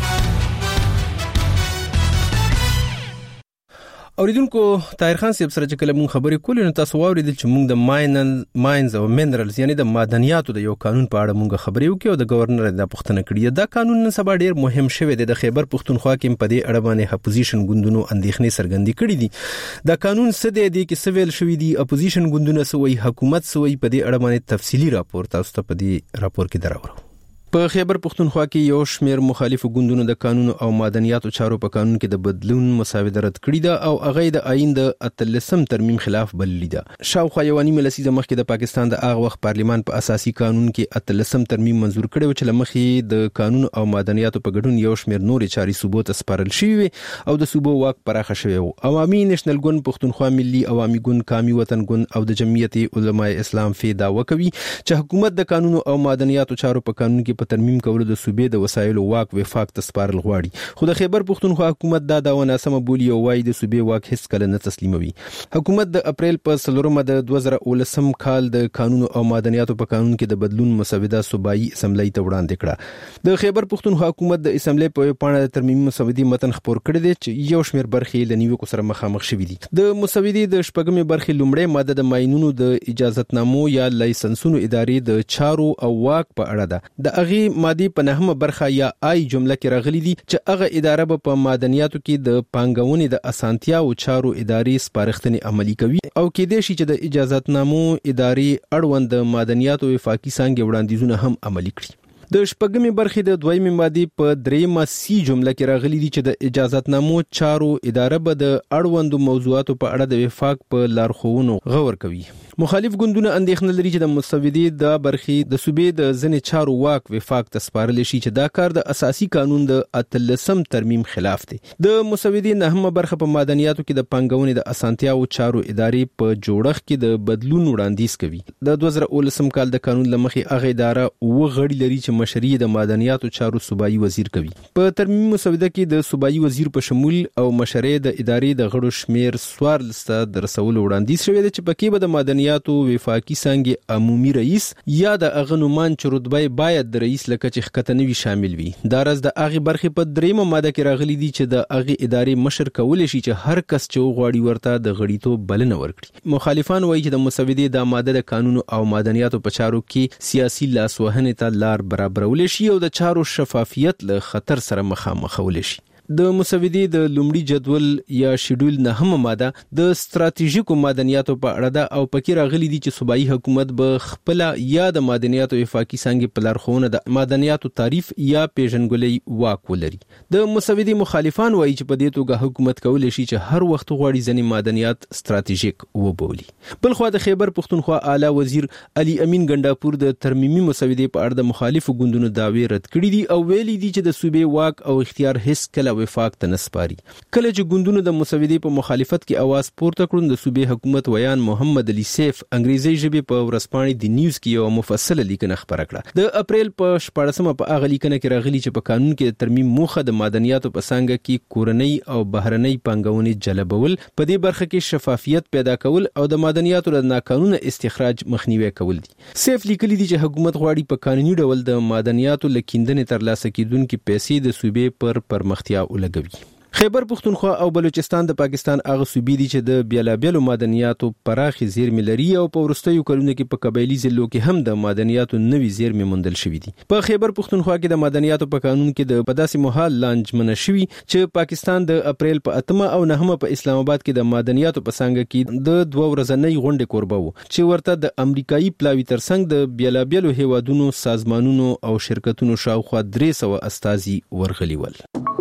اوریدونکو طاهر خان صاحب سره چې کله مون خبرې کولې نو تاسو واوریدل چې مونږ د ماینز او منرالز یعنی د معدنیاتو د یو قانون په اړه مونږ خبرې وکړو او د گورنر د پښتنه کړی دا قانون نن سبا ډیر مهم شوی دی. د خیبر پښتونخوا کې په دې اړه باندې اپوزیشن ګوندونو اندېښنې څرګندې کړې دي. دا قانون څه دی کې سویل شوی دی، اپوزیشن ګوندونه سوي، حکومت سوي، په دې اړه باندې تفصیلی راپور تاسو ته په دې راپور کې دراوړو. په خیبر پښتونخوا کې یو شمېر مخالفو ګوندونو د قانون او معدنیاتو چارو په قانون کې د بدلون مساوده رد کړې ده او هغه د آئین د 13 ترمیم خلاف بللی ده. شاوخوا یو نیمه لسیزه مخکې د پاکستان د هغه وخت پارلیمان په اساسي قانون کې 13 ترمیم منزور کړی و چې لمخې د قانون او معدنیاتو په ګډون یو شمېر نورې چاري صوبو ته سپارل شوی او د صوبو واک پراخه شوی و. عوامي نېشنل ګوند پښتونخوا ملي عوامي ګوند قامي وطن ګوند او د جمعیت علماء اسلام فی دعوه کوي چې حکومت د قانون او معدنیاتو چارو په قانون کې په ترمیم کولو د صوبې د وسایلو واک وفاق ته سپارل غواړي. خو د خیبر پښتونخوا حکومت دا داوا ناسمه بولي او وايي د صوبې واک هیڅ کله نه تسلیموي. حکومت د اپریل په 4 د 2019 کال د قانون او معدنیاتو په قانون کې د بدلون مسوده صوبایي اسمبلی ته وړاندې کړه. د خیبر پښتونخوا حکومت د اسمبلی په پاڼه د ترمیمي مسودې متن خپور کړی دی چې یو شمېر برخې له نیوکو سره مخامخ شوې دي. د مسودې د شپږمې برخې لومړی ماده د ماینونو د اجازهتنامو یا لایسنسونو ادارې د چارو او واک په اړه ده. د هغې ماده په نهمه برخه یا آی جمله کې راغلي دي چې هغه اداره به په معدنیاتو کې د پانګونې د اسانتیا او چارو ادارې سپارښتنې عملي کوي او کې د شي چې د اجازهتنامو ادارې اړوند د معدنیاتو وفاقي څنګه وړاندیزونه هم عملي کړي. د شپږمې برخې د دویمې ماده په درېمه سی جمله کې راغلي دي چې د اجازهتنامو چارو اداره به د اړوندو موضوعاتو په اړه د وفاق په لارښوونو غور کوي. مخالف ګوندونه اندېښنه لري چې د مسودې د برخې د صوبې د ځینې چارو واک وفاق ته سپارل شي چې دا کار د اساسي قانون د 13 ترمیم خلاف دی. د مسودې نهمه برخه په معدنیاتو کې د پانګونې د اسانتیا او چارو ادارې په جوړښت کې د بدلون وړاندیز کوي. د 2019 کال د قانون لمخې هغه اداره وغړي لري چې مشري د معدنیاتو چارو صوبایي وزیر کوي. په ترمیم مسوده کې د صوبایي وزیر په شمول او مشري د ادارې د غړو شمیر 14 د رسولو وړاندیز شوی دی چې پکې به د معدنیاتو وفاقي څنګه عمومي رئیس یا د اغنومان چې رتبه باید د رئیس لکه چې ښکتنوي شامل وي. دا راز د هغه برخې په دریمه ماده کې راغلي دي چې د هغه ادارې مشر کول شي چې هر کس چې غواړي ورته د غړیتوب بلنه ورکړي. مخالفان وایي چې د مسودې د ماده د قانون او معدنیاتو په چارو کې سیاسي لاسوهنې ته لار برابرول شي او د چارو شفافیت له خطر سره مخامخول شي. د مسودې د لومړي جدول یا شیډول نهمه ماده د ستراتیژیکو معدنیاتو په اړه ده او پکې راغلي دي چې صوبایي حکومت به خپل یا د معدنیاتو وفاقي څنګه په لارښوونه د معدنیاتو تعریف یا پیژنګلۍ واک ولري. د مسودې مخالفان وایي چې په دې توګه حکومت کولای شي چې هر وخت غواړي ځنې معدنیات ستراتیژیک وبولي. بل خو د خیبر پښتونخوا اعلی وزیر علي امین ګنداپور د ترمیمي مسودې په اړه د مخالفو ګوندونو دعوی رد کړې دي او ویلي دي چې د صوبې واک او اختیار هیڅ کله وفاق ته نسپاري. کله چې ګوندونو د مسودې په مخالفت کې आवाज پورته کړون د صوبې حکومت ویان محمد علي سیف انګریزي ژبه په ورځپاڼې د نیوز کې یو مفصله لیکنه خبره کړه. د اپریل په 14مه په هغه لیکنه کې راغلي چې په قانون کې د ترمیم موخه د معدنیاتو په څنګه کې کورنۍ او بهرنۍ پانګونې جلبول، په دې برخه کې شفافیت پیدا کول او د معدنیاتو د ناقانونه استخراج مخنیوي کول دي. سیف لیکلي دي چې حکومت غواړي په قانوني ډول د معدنیاتو لکیندنې ترلاسه کیدونکو پیسې د صوبې پر پرمختیا ولګوي. خیبر پښتونخوا او بلوچستان د پاکستان هغه صوبې دي چې د بیلابیلو معدنیاتو پراخي زیرمې لري او په وروستیو کلونو کې په قبایلی ضلعو کې هم د معدنیاتو نوي زیرمې موندل شوې دي. په خیبر پښتونخوا کې د معدنیاتو په قانون کې د پداسي مهال لانجمنه شوی چې پاکستان د اپریل په 8 او 9 په اسلام آباد کې د معدنیاتو په څنګه کې د 2 ورځنۍ غونډې کوربه وو چې ورته د امریکایي پلاوی ترڅنګ د بیلابیلو هیوادونو سازمانونو او شرکتونو شاوخوا 300 استازي ورغلي ول.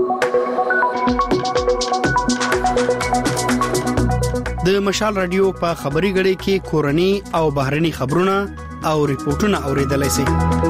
د مشال رادیو په خبري غړي کې کورني او بهرني خبرونه او ریپورتونه اوریدلای شئ.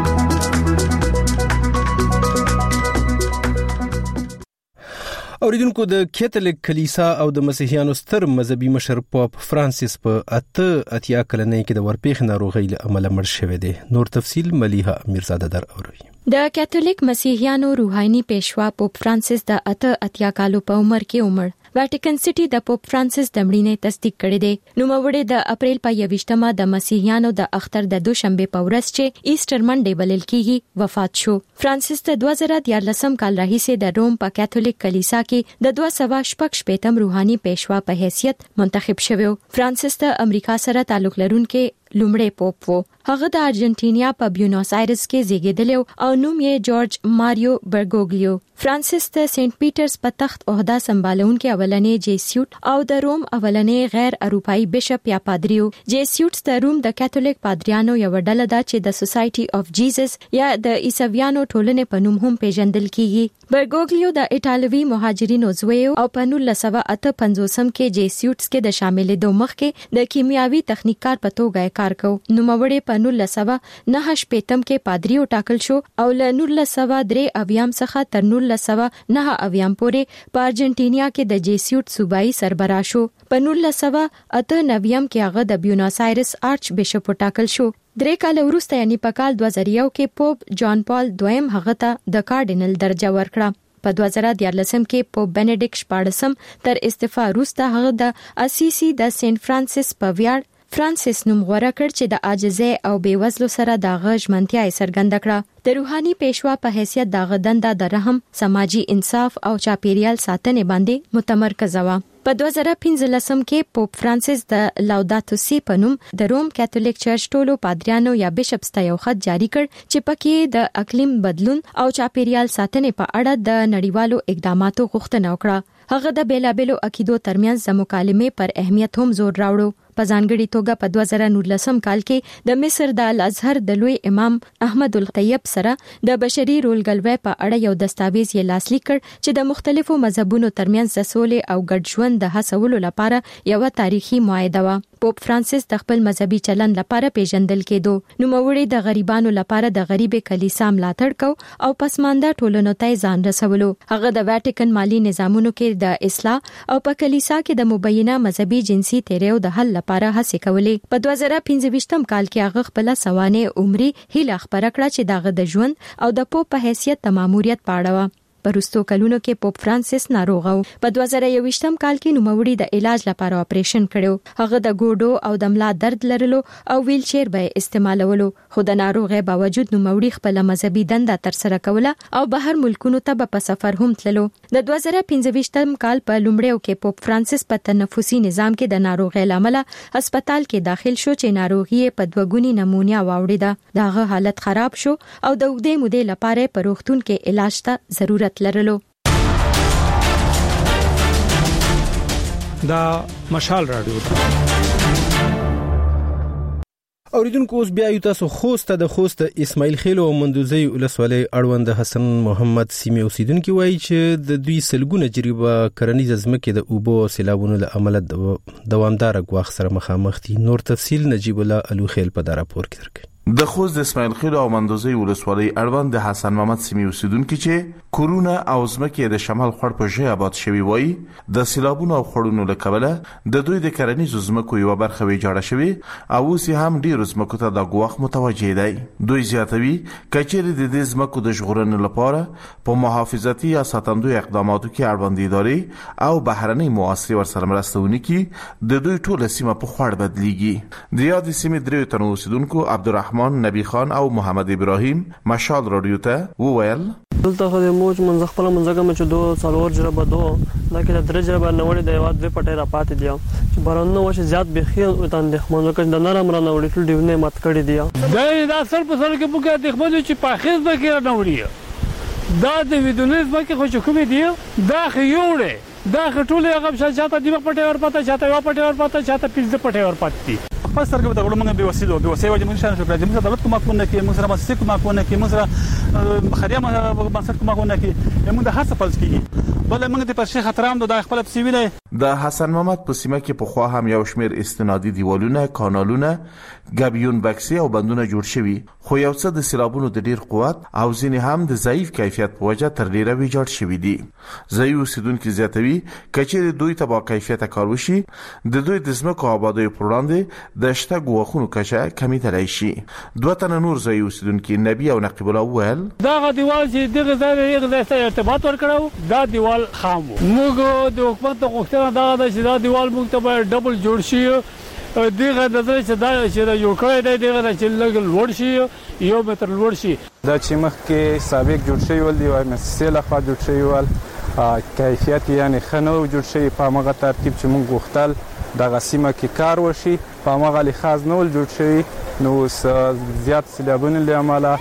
اوریدونکو د کیتولیک کلیسا او د مسیحیانو ستر مذهبي مشر پاپ فرانسیس په 88 کلنۍ کې د ورپېښ ناروغۍ له امله مړ شوی دی. نور تفصيل مليحه میرزاده در اوروي. د کاتولیک مسیحیانو روحاني پېشوا پوپ فرانسیس د 88 کالو په عمر کې عمر. واتیکن سټي د پوپ فرانسیس د مړینې تصدیق کړې ده. نوموړی د اپریل په 28مه د مسیحیانو د اختر د دوشنبه په ورځ چې ایسټر منډي بلل کیږي وفات شو. فرانسیس د 2014 کال راهیسې د روم په کاتولیک کلیسا کې د 216 روحاني پیشوا په حیثیت منتخب شوی. فرانسیس د امریکا سره تعلق لرونکي لومړی پوپ وو. هغه د ارجنټینا په بیونوس آیرس کې زیږیدلی او نوم یې جورج ماریو برګوګلیو. فرانسیس د سنت پیټرز په تخت عہده سمبالونکي اولنې جیسیوټ او د روم اولنې غیر اروپایي بشپ یا پادریو. جیسیوټس د روم د کاتولیک پادریانو یو ډله ده چې د سوسایټي اف جیزس یا د عیسویانو ټولنې په نوم هم پیژندل کیږي. برګوګلیو د ایټالوي مهاجرینو زوی او په 1958 کې جیسیوټس کې د شاملېدو مخکې د کیمیاوي تخنیکار په توګه کار کو. نوموړی په 1989 کې پادری وټاکل شو او له 1903 څخه تر 1909 پورې په ارجنټینا کې د جیسیوټ صوبایي سربراه شو. په 1998 کې هغه د بیونوس آیرس آرچ بشپ وټاکل شو. 3 کال وروسته یعنی په کال 2001 کې پوپ جان پال دویم هغه ته د کارډینل درجه ورکړه. په 2014 کې پوپ بنډیکټ 14 تر استعفا وروسته هغه د اسیسی د سینټ فرانسیس په ویاړ فرانسیس نوم غوړه کړ چې د عاجزۍ او بیوزلو سره د غږمنتیا یې څرګنده کړه. د روحاني پیشوا په حیثیت د غدنده د رحم، سماجی انصاف او چاپیریال ساتنې باندې متمرکز و. په 2015 کې پوپ فرانسیس د لاوداتو سی په نوم د روم کاتولیک چرچ ټولو پادریانو یا بشپس ته یو خط جاری کړ چې پکې د اقلیم بدلون او چاپیریال ساتنې په اړه د نړیوالو اقداماتو غوښتنه وکړه. هغه د بیلابېلو عقیدو ترمنځ د مکالمې پر اهمیت هم زور راوړو. په ځانګړي توګه په 2019 کال کې د مصر د الازهر د لوی امام احمد الطیب سره د بشري رولګلوي په اړه یو دستاویز یې لاسلیک کړ چې د مختلفو مذهبونو ترمنځ د سولې او ګډ ژوند د هڅولو لپاره یو تاریخي معاهده و. پوپ فرانسیس د خپل مذهبي چلند لپاره پیژندل کېدو. نوموړی د غریبانو لپاره د غریب کلیسا ملاتړ کو او پسمانده ټولنو ته ځان رسولو. هغه د واتیکن مالی نظامونو کې د اصلاح او په کلیسا کې د مبینه مذهبي جنسي تیریو د حل لپاره هڅې کولې. په 2015 کال کې هغه خپل سوانح عمري هیله خبره کړه چې دغه د ژوند او د پوپ په حیثیت د ماموریت پاړه و. په وروستو کلونو کې پوپ فرانسیس ناروغ و. په 2021 کال کې نوموړي د علاج لپاره اپریشن کړو. هغه د ګوډو او د ملا درد لرلو او ویل چیر به استعمالولو. خو د ناروغۍ باوجود نوموړي خپل مذهبي دنده تر سره کوله او بهر ملکونو ته په سفر هم تللو. د 2015 کال په لومړیو کې پوپ فرانسیس په تنفسي نظام کې د ناروغۍ لامل هسپتال کې داخل شو چې ناروغي په دوګونی نمونیا واوړیده. دغه حالت خراب شو او د اوږدې مودې لپاره په روغتون کې علاج ته ضرورت لرلو. دا مشال رادیو اوریدونکو اوس بیا یو تاسو خوست د خوست اسماعیل خیل او مندوزی ولسوالۍ اړوند حسن محمد سیمه اوسیدونکو وایي چې د دوی سلګونه جریبه کرنیز ځمکې د اوبو او سیلابونو له امله دوامدار غواخ سره مخامخ دي. نور تفصیل نجیب الله الو خیل په دا راپور کې درکړي. د خوست اسماعیل خیل او مندوزی ولسوالۍ اړوند د حسن محمد سیمه اوسیدونکو چې کورونه او ځمکې د شمال خړ په ژبه آباد شوی وایي د سیلابونو او خړونو له کبله د دوی د کرنیزو ځمکو یو برخه ویجاړه شوی او اوس هم ډیر ځمکو ته د غواخ متوجه دی. دوی زیاتوي کچېری د دې ځمکو د ژغورنې لپاره په محافظتي یا ساتندوی اقداماتو کې اړوند ادارې او بهرنۍ مؤسسې ورسره مرسته ونکړي. د دوی ټول سیمه په خړ بدلیږي. د یاد سیمه درې تن اوسیدونکو عبدالرحمن نبی خان او محمد ابراهیم مشال رادیو ته وویل دلته خو د موج منځ خپل منځګه مچ دوه څلور جربه دوه لکه د درجه باندې نوړې د یواد په پټه را پاتې دی چې بارانو وشه زیات بخیل او تاند خمنځ کړه د نرم را نوړې ټول دیونه مات کړی دی. دا سر په سر کې بوګه د خمنځ چې پاخیز د کې نوړي دا د ویدونیز باندې خو چې کومې دی دا خيوړې دا خټولې هغه شاته دی په پټه ور پاتې چاته یو پټه ور پاتې چاته پیځ د پټه ور پاتې خپل سرګو د غړو موږ به وسیله وجه موږ شان شو کړی موږ دولت کومه کوونه کې موږ سره مؤسسه کومه کوونه کې موږ سره خدمات بنسټ کومه کوونه کې موږ د هڅه پلس کیږي بل موږ د پرشه خطرام د خپل سیویل د حسن محمد په سیمه کې په خوا هم یو شمیر استنادي دیوالونه، کانالونه، ګابیون بکسي او بندونه جوړ شوي، خو یو څه د سیلابونو د ډیر قوت او ځینې هم د ضعیف کیفیت په وجه تر ډیره ویجاړ شوي دي. ځایي اوسیدونکي زیاتوي کچېرې دوی ته با کیفیته کار وشي د دوی د ځمکو آبادیو پر وړاندې د شته ګواښونو کچه کمیدلی شي. دوه تنه نور ځایي اوسیدونکي نبی او نقیب الله وویل دغه دیوال چې دغه ځای ته ارتباط ورکړو دا دیوال خام و. موږ د حکومت غوښتنه دا ده چې دا دیوال موږ ته باید ډبل جوړ شي. دغه د چې دا چې جوړ کړی دی دغه چې لږ لوړ شي 1 متر لوړ شي. دا چې مخکې سابق جوړ شوی ول دی وايي مؤسسې لخوا جوړ شوی ول کیفیت یعنی خنو جوړ شوی په هغه ترتیب چې موږ غوښتل دغه سیمه کې کار وشي په هغه لحاظ نو جوړ شوی نو زیات سیلابونه لامل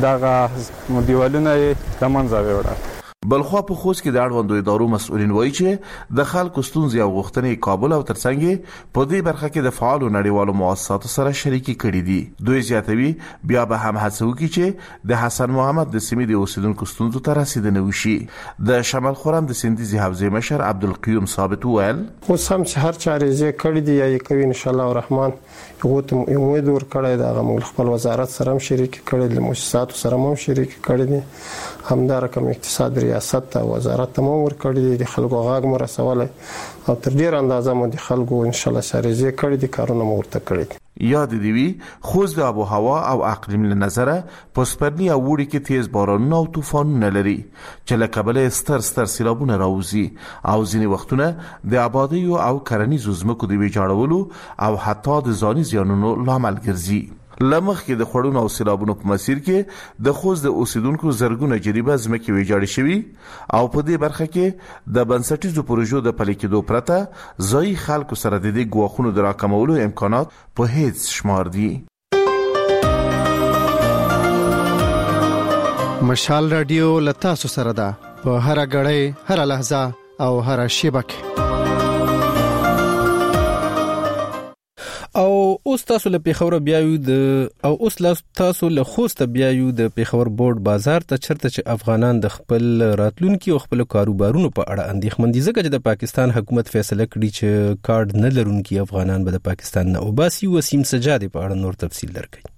دغه دیوالونه د منځه وړل. بلخوا په خوست کې د اړوندو ادارو مسؤلین وایي چې د خلکو ستونزې او غوښتنې کابل او ترڅنګ په دې برخه کې د فعالو نړیوالو مؤسساتو سره شریکي کړي دي. دوی زیاتوي بیا به هم هڅه وکړي چې د حسن محمد د سیمې د اوسیدونکو ستونزو ته رسیدنه وشي. د شمال خرم د سندیزي حوزې مشر عبدالقیوم ثابت وویل اوس هم چې هر چارې یې کړي دي یا کوي ان شاء الله الرحمن یو امید ور کړی دا موږ خپل وزارت سره هم شریک کړي د مؤسساتو سره هم شریک کړي دي همدا رقم اقتصاد ریاست ته وزارت ته ور کړی دي د خلکو غاګ مو رسولای او تر ډیر اندازه مو د خلکو ان شاء الله سریزه کړی دي کارونه مو ورته کړی دي. یاد دی وی خوست د آب و هوا او اقلیم له نظره پسپرنی او وړي کې تیز بارانونه او طوفانونه لري چې له کبله ستر سیلابونه راوځي او ځینې وختونه د آبادیو او کرنیزو ځمکو د ویجاړولو او حتی د ځاني زیانونو لامل ګرځي. لمخ کې د خړونو او سیلابونو په مسیر کې د خوست د اوسیدونکو زرګونه جریبه ځمکې ویجاړې شوي او په دې برخه کې د بنسټیزو پروژو د پلي کېدو پرته ځایي خلکو سره د دې ګواښونو د راکمولو امکانات په هیڅ شمار دي. مشال رادیو لتاسو سره ده په هر غړې هر لحظه او هر شیبه کې. او اوس تاسو له پیښور بیايو د او اوس تاسو له خوست بیايو د پیښور بورډ بازار ته چرته چې افغانان د خپل راتلونکي او خپل کاروبارونو په اړه اندېښمن دي ځکه چې د پاکستان حکومت فیصله کړې چې کارت نه لرونکي افغانان به د پاکستان نه وباسي. وسیم سجادي په اړه نور تفصیل درکړي.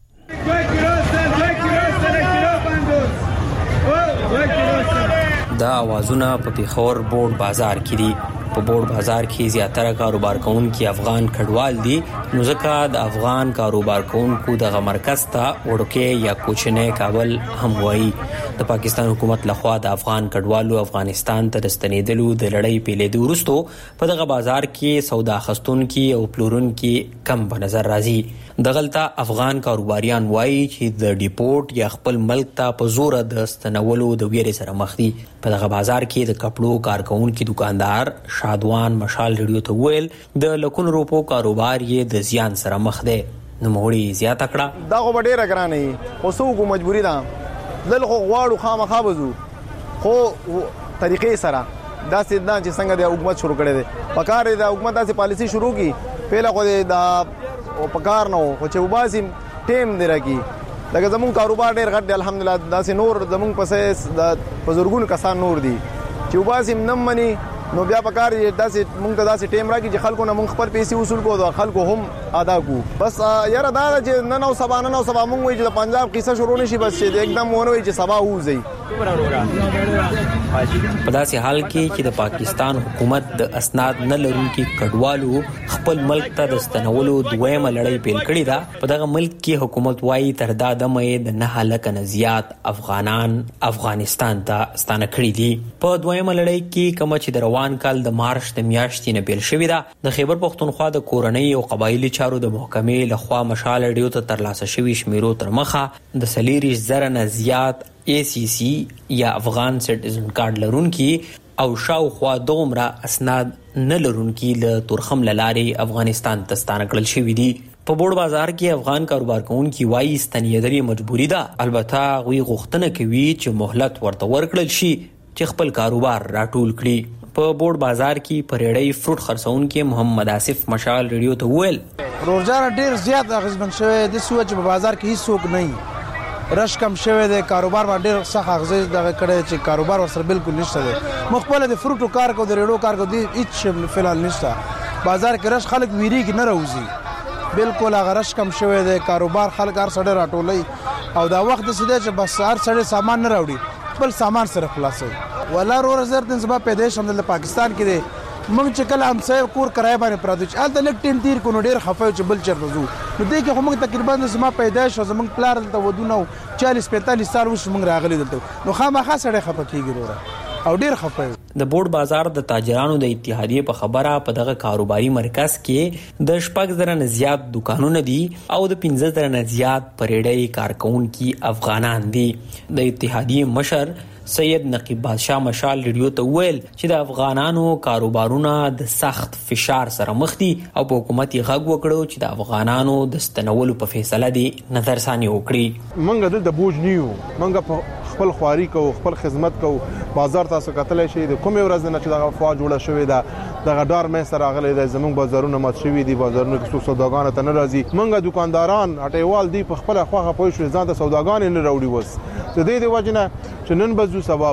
دا اوازونه په پیښور بورډ بازار کې دي. په بورډ بازار کې زیاتره کاروبار کوونکي افغان کډوال دي نو ځکه د افغان کاروبار کوونکو دغه مرکز ته وړوکی یا کوچنی کابل هم وایي. د پاکستان حکومت لخوا د افغان کډوالو افغانستان ته ستنېدلو د لړۍ پیلېدو وروسته په دغه بازار کې سودا اخیستونکي او پلورونکي کم په نظر راځي. دغلته افغان کاروباریان وایي چې د ډیپورټ یا خپل ملک ته په زور د ستنولو د ویرې سره مخ دي. په دغه بازار کې د کپړو کارکونکي دکاندار شادوان مشال ریډیو ته ویل د لکونو روپو کاروبار یې د زیان سره مخ دی. نو موړي زیاته کړه دا خو ډیره ګرانه خو څوک مجبوری ده دلته غواړو خامخا بزو خو طریقې سره دا سیدنا چې څنګه د حکومت شروع کړي دي پکار د حکومت داسې پالیسی شروع کی پهله خو د پکار نو خو چې وباسیم ټیم دی راکی لکه زمون کاروبار ډیر غټ دی الحمدلله داسې نور زمون پسې د بزرګونو کسان نور دي چې وباسیم نم منی نو بیا پکار داسې مونږ ته داسې ټیم راکی چې خلکو نه مونږ خپل پیسې وصول کوو او خلکو هم ادا کوو. بس یاره دا چې نن او سبا مونږ وایي چې د پنجاب قصه شروع نشي بس چې एकदम ونه وایي چې سبا وځي. په داسې حال کې چې د پاکستان حکومت د اسناد نه لرونکي کډوالو خپل ملک ته د ستنولو دویمه لړۍ پیل کړې ده. په دغه ملک کې حکومت وایي تر دا دمه د 9 لک نه زیات افغانان افغانستان ته ستانه کړي دي. په دویمه لړۍ کې کوم چې د روان کال د مارچ د میاشتې نه پیل شوې ده د خیبر پښتونخوا د کورنۍ او قبایلی چارو د محکمې لخوا مشال ریډیو ته ترلاسه شوي شمیرو تر مخه د 40,000 نه زیات ACC یا افغان سټیزن کارت لرونکي او شاوخوا دومره اسناد نه لرونکي له تورخم لارې افغانستان ته ستانه کړل شوي دي. په بورډ بازار کې افغان کاروبار کوونکي وایي ستنېدل مجبوري ده. البته غوي غوښتنه کوي چې مهلت ورته ورکړل شي چې خپل کاروبار راټول کړي. په بورډ بازار کې پرېړۍ فروټ خرڅونکي محمد آصف مشال ریډیو ته ویل روزګار ډیر زیات اغیزمن شوی د سوچ په بازار کې هیڅ څوک نه رش کم شوی دی کاروبار باندې ډیر سخت اغزه دغه کړی چې کاروبار ورسره بالکل نشته دی مخبل د فروټو کار کو د ریډو کار کو دی هیڅ فلال نشته بازار کې رش خلک ویریږي نه راوځي بالکل هغه رش کم شوی دی کاروبار خلک هر سړی راټولي او دا وخت سده چې بس هر سړی سامان نه راوړي خپل سامان سره خلاصي ولا رور زر تن سبا پیدائش هم د پاکستان کې دی موږ چې کله هم څه کور کرای باندې پراته چې الته لک ټیم تیر کو نو ډیر خفه چې بل چرته زو نو دې کې هم تقریبا د سما پیدائش او زمنګ پلار دلته ودونه 40 45 سال وش موږ راغلي دلته نو خامخا سړی خفه کیږي وروره او ډیر خفه د بورډ بازار د تاجرانو د اتحادیه په خبره په دغه کاروباري مرکز کې د 6,000 نه زیات دکانونه دي او د 15,000 نه زیات پریډي کارکونکي افغانان دي د اتحادیه مشر سید نقیب بادشاہ مشال ریډیو ته ویل چې د افغانانو کاروبارونه د سخت فشار سره مخ دي او په حکومت یې غږ وکړو چې د افغانانو د ستنولو په فیصله دي نظرثاني وکړي. منګه دلته بوج نیو منګه په خپل خواري کو خپل خدمت کو بازار تاسو کتلای شي د کومه ورځ نه چې دغه فوا جوړه شوې ده دغه ډار مې سره غلې د زمونږ بازارونه مات شوي دي بازارونه کې سوداګان ته نه راځي منګه دکانداران اټیوال دي په خپل خوغه پوي شو ځان ته سوداګان نه راوړي وس د دې وجنه چې نن بزو سبا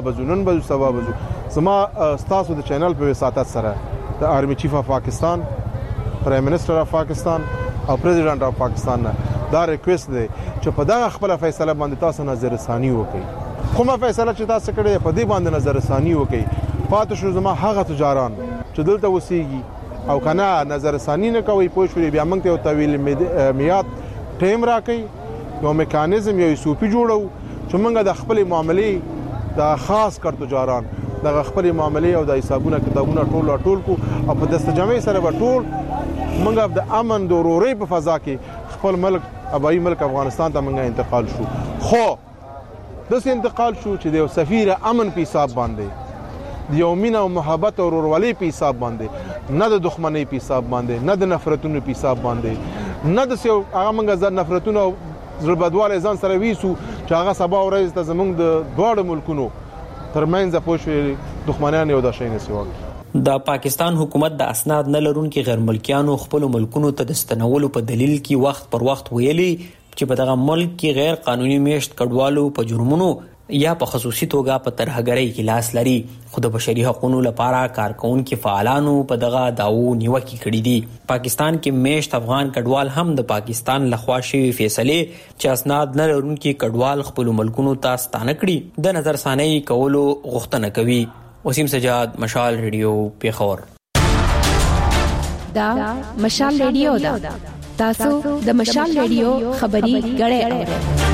بزو زما تاسو د چینل په وساتت سره د آرمی چیف اف پاکستان پرایم منسٹر اف پاکستان او پریزیدنت اف پاکستان دا ریکوست دی چې په دغه خپل فیصله باندې تاسو نظر ثانی وکړي کومه فیصله چې تاسو کړې په دې باندې نظر ثانی وکړي پاتې شو زما هغه تجاران چې دلته وسیږي او کنه نظر ثانی نه کوي پوه شو بیا موږ ته طویل میعاد ټیم راکړي یو میکانیزم یو سوپی جوړو چې موږ د خپل معاملې دا خاص کار تجاران د خپل معاملې او د حسابونو کتابونو ټول کو او په دستجمع سره به ټول موږ د امن د ورورۍ په فضا کې خپل ملک ابای ملک افغانستان ته موږ انتقال شو خو داسې انتقال شو چې د سفیر امن په حساب باندې د یومین او محبت او ورورولۍ په حساب باندې نه د دښمنۍ په حساب باندې نه د نفرتونو په حساب باندې نه د هغه موږ نفرتونو زړبدواله ځان سره ویسو چې هغه سبا ورځ ته زمونږ د دواړو ملکونو ترمنځ پوښي دښمنان یو د شي نه سیوا. د پاکستان حکومت د اسناد نه لرونکو غیر ملکیانو خپل ملکونو ته د ستنولو په دلیل کې وخت پر وخت ویلي چې په دغه ملک کې غیر قانوني میشت کډوالو په جرمونو یا په خصوصي توګه په ترهګرۍ کې لاس لري خو د بشري حقوقو لپاره کارکونکو فعالانو په دغه داو نیوکه کړې دي. پاکستان کې میشت افغان کډوال هم د پاکستان لخوا شوی فیصله چې اسناد نه لرونکو کډوال خپل ملکونو ته ستانه کړي د نظر ثانی کولو غوښتنه کوي. وسیم سجاد مشال ریډیو پیښور. دا مشال ریډیو دا تاسو د مشال ریډیو خبري غړې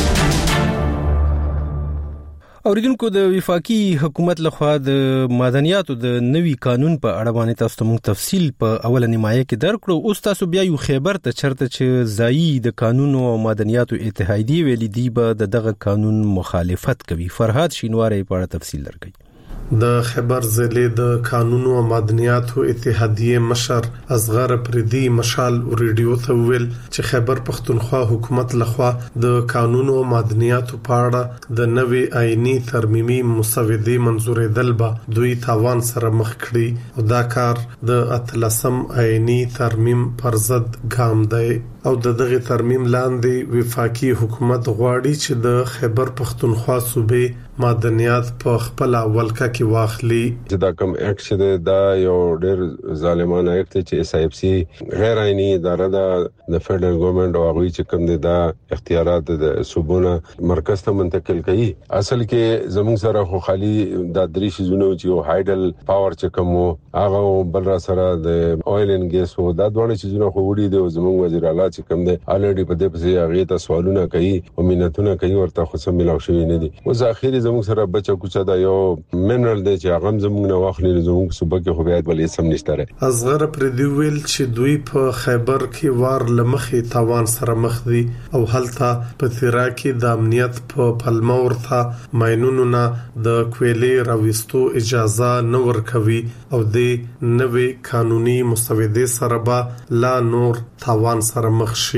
اوریدونکو د وفاقي حکومت لخوا د مدنیاتو د نوي قانون په اړه باندې تاسو ته موږ تفصیل په اوله نیمایه کې درکړو. اوس تاسو بیا یو خبر ته چرته چې ځایي د قانون او مدنیاتو اتحادیه ویلي دی به دغه قانون مخالفت کوي. فرهاد شینواری په اړه تفصیل درکړي. د خبر ضلع د قانون او مدنیاتو اتحادیه مشر اصغر پردي مشال ریډیو ته ویل چې خیبر پختونخوا حکومت لخوا د قانون او مدنیاتو په اړه د نوي آئینی ترمیمي مسودې منزورېدل به دوی تاوان سره مخ کړي او دا کار د اتلسم آئینی ترمیم پر ضد ګام دی او دغه ترمیم لاندې وفاقي حکومت غواړي چې د خیبر پختونخوا صوبې مدنیات په خپل ولکه کې واخلي. دا کوم اکټ دی دا یو ډېر ظالمانه اکټ چې اس آی اف سی غیر آئینی اداره ده د فدرل ګورنمنت او هغه چې کوم دي دا اختیارات د صوبونه مرکز ته منتقل کوي. اصل کې زموږ سره خو خالي د درې شیزونو چې هایډل پاور چې کوم هغه بل را سره د اویل ان ګیس او دا دوه شیزونه خو وړي دي زموږ وزیر اعلی چې کوم دي الریډي په دې پسې هغه ته سوالونه کوي او مینتونه کوي ورته خو سم ملاو شوی نه دي. اوس اخیری زموږ سره بچا کوچا دا یو منرال دی چې هغه زموږ نه واخلي زموږ صوبه کې خو بیا ولې سم نشته. اصغر پردي ویل چې دوی په خیبر کې وار لمخې تاوان سره مخ دي او هلته په تیرا کې د امنیت په پلمه ورته ماينونو نه د کویلې راوستو اجازه نه ورکوي او د نوې قانوني مسودې سره به لا نور تاوان سره مخ شي.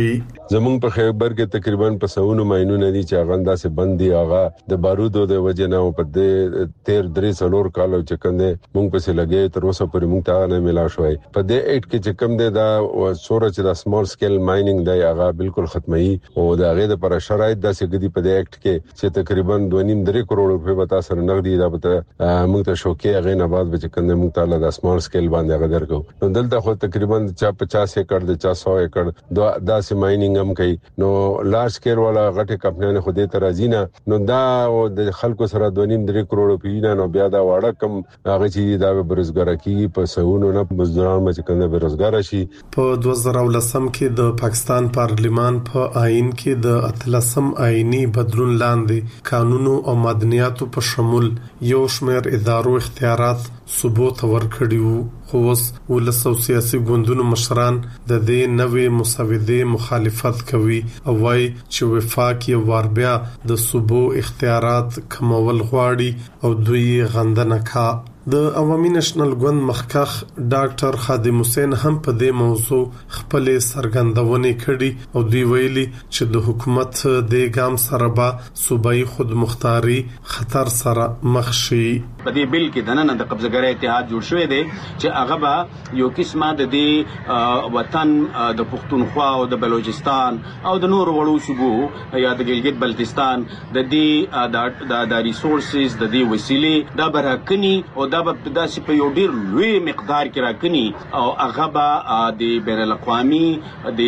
زمونږ په خیبر کې تقریبا په 100 ماینونه دي چې هغه انداسه بندي هغه د بارودو د وجه نه په دې 13 کال چې کنده مونږ په سي لګي تر اوسه پورې مونږ ته نه ملا شوی په دې اټ کې چې کم دی دا سوره چې د سمال سکیل مایننګ دی هغه بالکل ختمي او دا غي د پر شرایط د سګدي په دې اټ کې چې تقریبا 2.5 کروڑ روپے به تاسو نغدي دا په مونږ ته شوکې غي نه بعد به چې کنده مونږ ته د سمال سکیل باندې هغه درکو نو دلته خو تقریبا 50 ایکڑ د 100 ایکڑ دا سي مایننګ هم کوي نو لارج سکیل والا غټه کمپنیانه خو دې ترازینه نو دا د خلکو سره 2.5 کروڑ روپے نو بیا دا واړه کم هغه چې دا برزګار کی په سهونو نه مزدوران مچ کنده برزګار شي په 2010 کې د پاکستان پارلیمان په آئین کې د اتلسم آئینی بدلون لاندې قانونو او مدنیاتو په شمول یو شمېر ادارو اختیارات ثبوت ورکړیو خو اوس ولسو سیاسي ګوندونو مشران د دې نوې مسودې مخالفت کوي او وايي چې وفاق یې واربیا د صوبو اختیارات کمول غواړي او دوی غندنه کا د عوامي نېشنل ګوند مخکخ ډاکټر خادم حسین هم په دې موضوع خپل سرګندونه کړي او دوی ویلي چې د حکومت د ګام سره به صوبایي خودمختاري خطر سره مخ شي په دې بل کې دنه د قبضګرۍ اتحاد جوړ شوی دی چې هغه به یو قسمه د دې وطن د پښتونخوا او د بلوچستان او د نور وړو صوبو یا د ګلګت بلتستان د دې د ریسورسز د دې وسیلې د برکنی او دا به داسې په یو ډیر لوی مقدار کې راکني او هغه به د بین الاقوامي د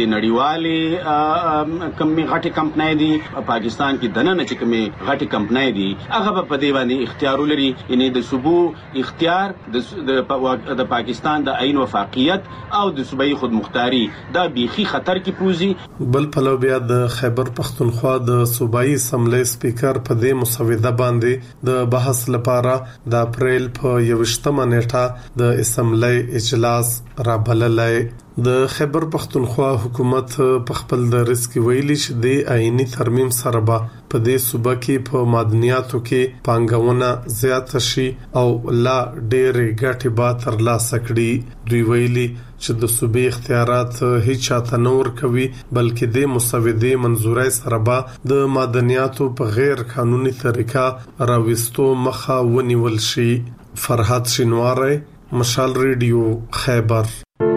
نړیوالې کمې غټي کمپنۍ دي پاکستان کې دنه چې کمې غټي کمپنۍ دي هغه په دې باندې اختیار لري یعنی د صوبو اختیار د پاکستان د عین وفاقیت او د صوبایي خودمختاري دا بيخي خطر کې پروزي بل په لو بیا د خیبر پختونخوا د صوبایي اسمبلی سپیکر په دې مسوده باندې د بحث لپاره د اپریل په 21 نیټه د اسمبلی اجلاس را بللای د خیبر پختونخوا حکومت په خپل درس کې ویلي چې د آئینی ترمیم سره به په دې صوبه کې په معدنیاتو کې پانګونه زیات شي او لا ډېر ګټه به ترلاسه کړي دوی ویلي چې د صوبې اختیارات هیڅ چاته نور کوي بلکې د مسودې منزورۍ سره به د معدنیاتو په غیر قانوني طریقه راوستو مخه ونیول شي فرحات شینواری مشال ریډیو خیبر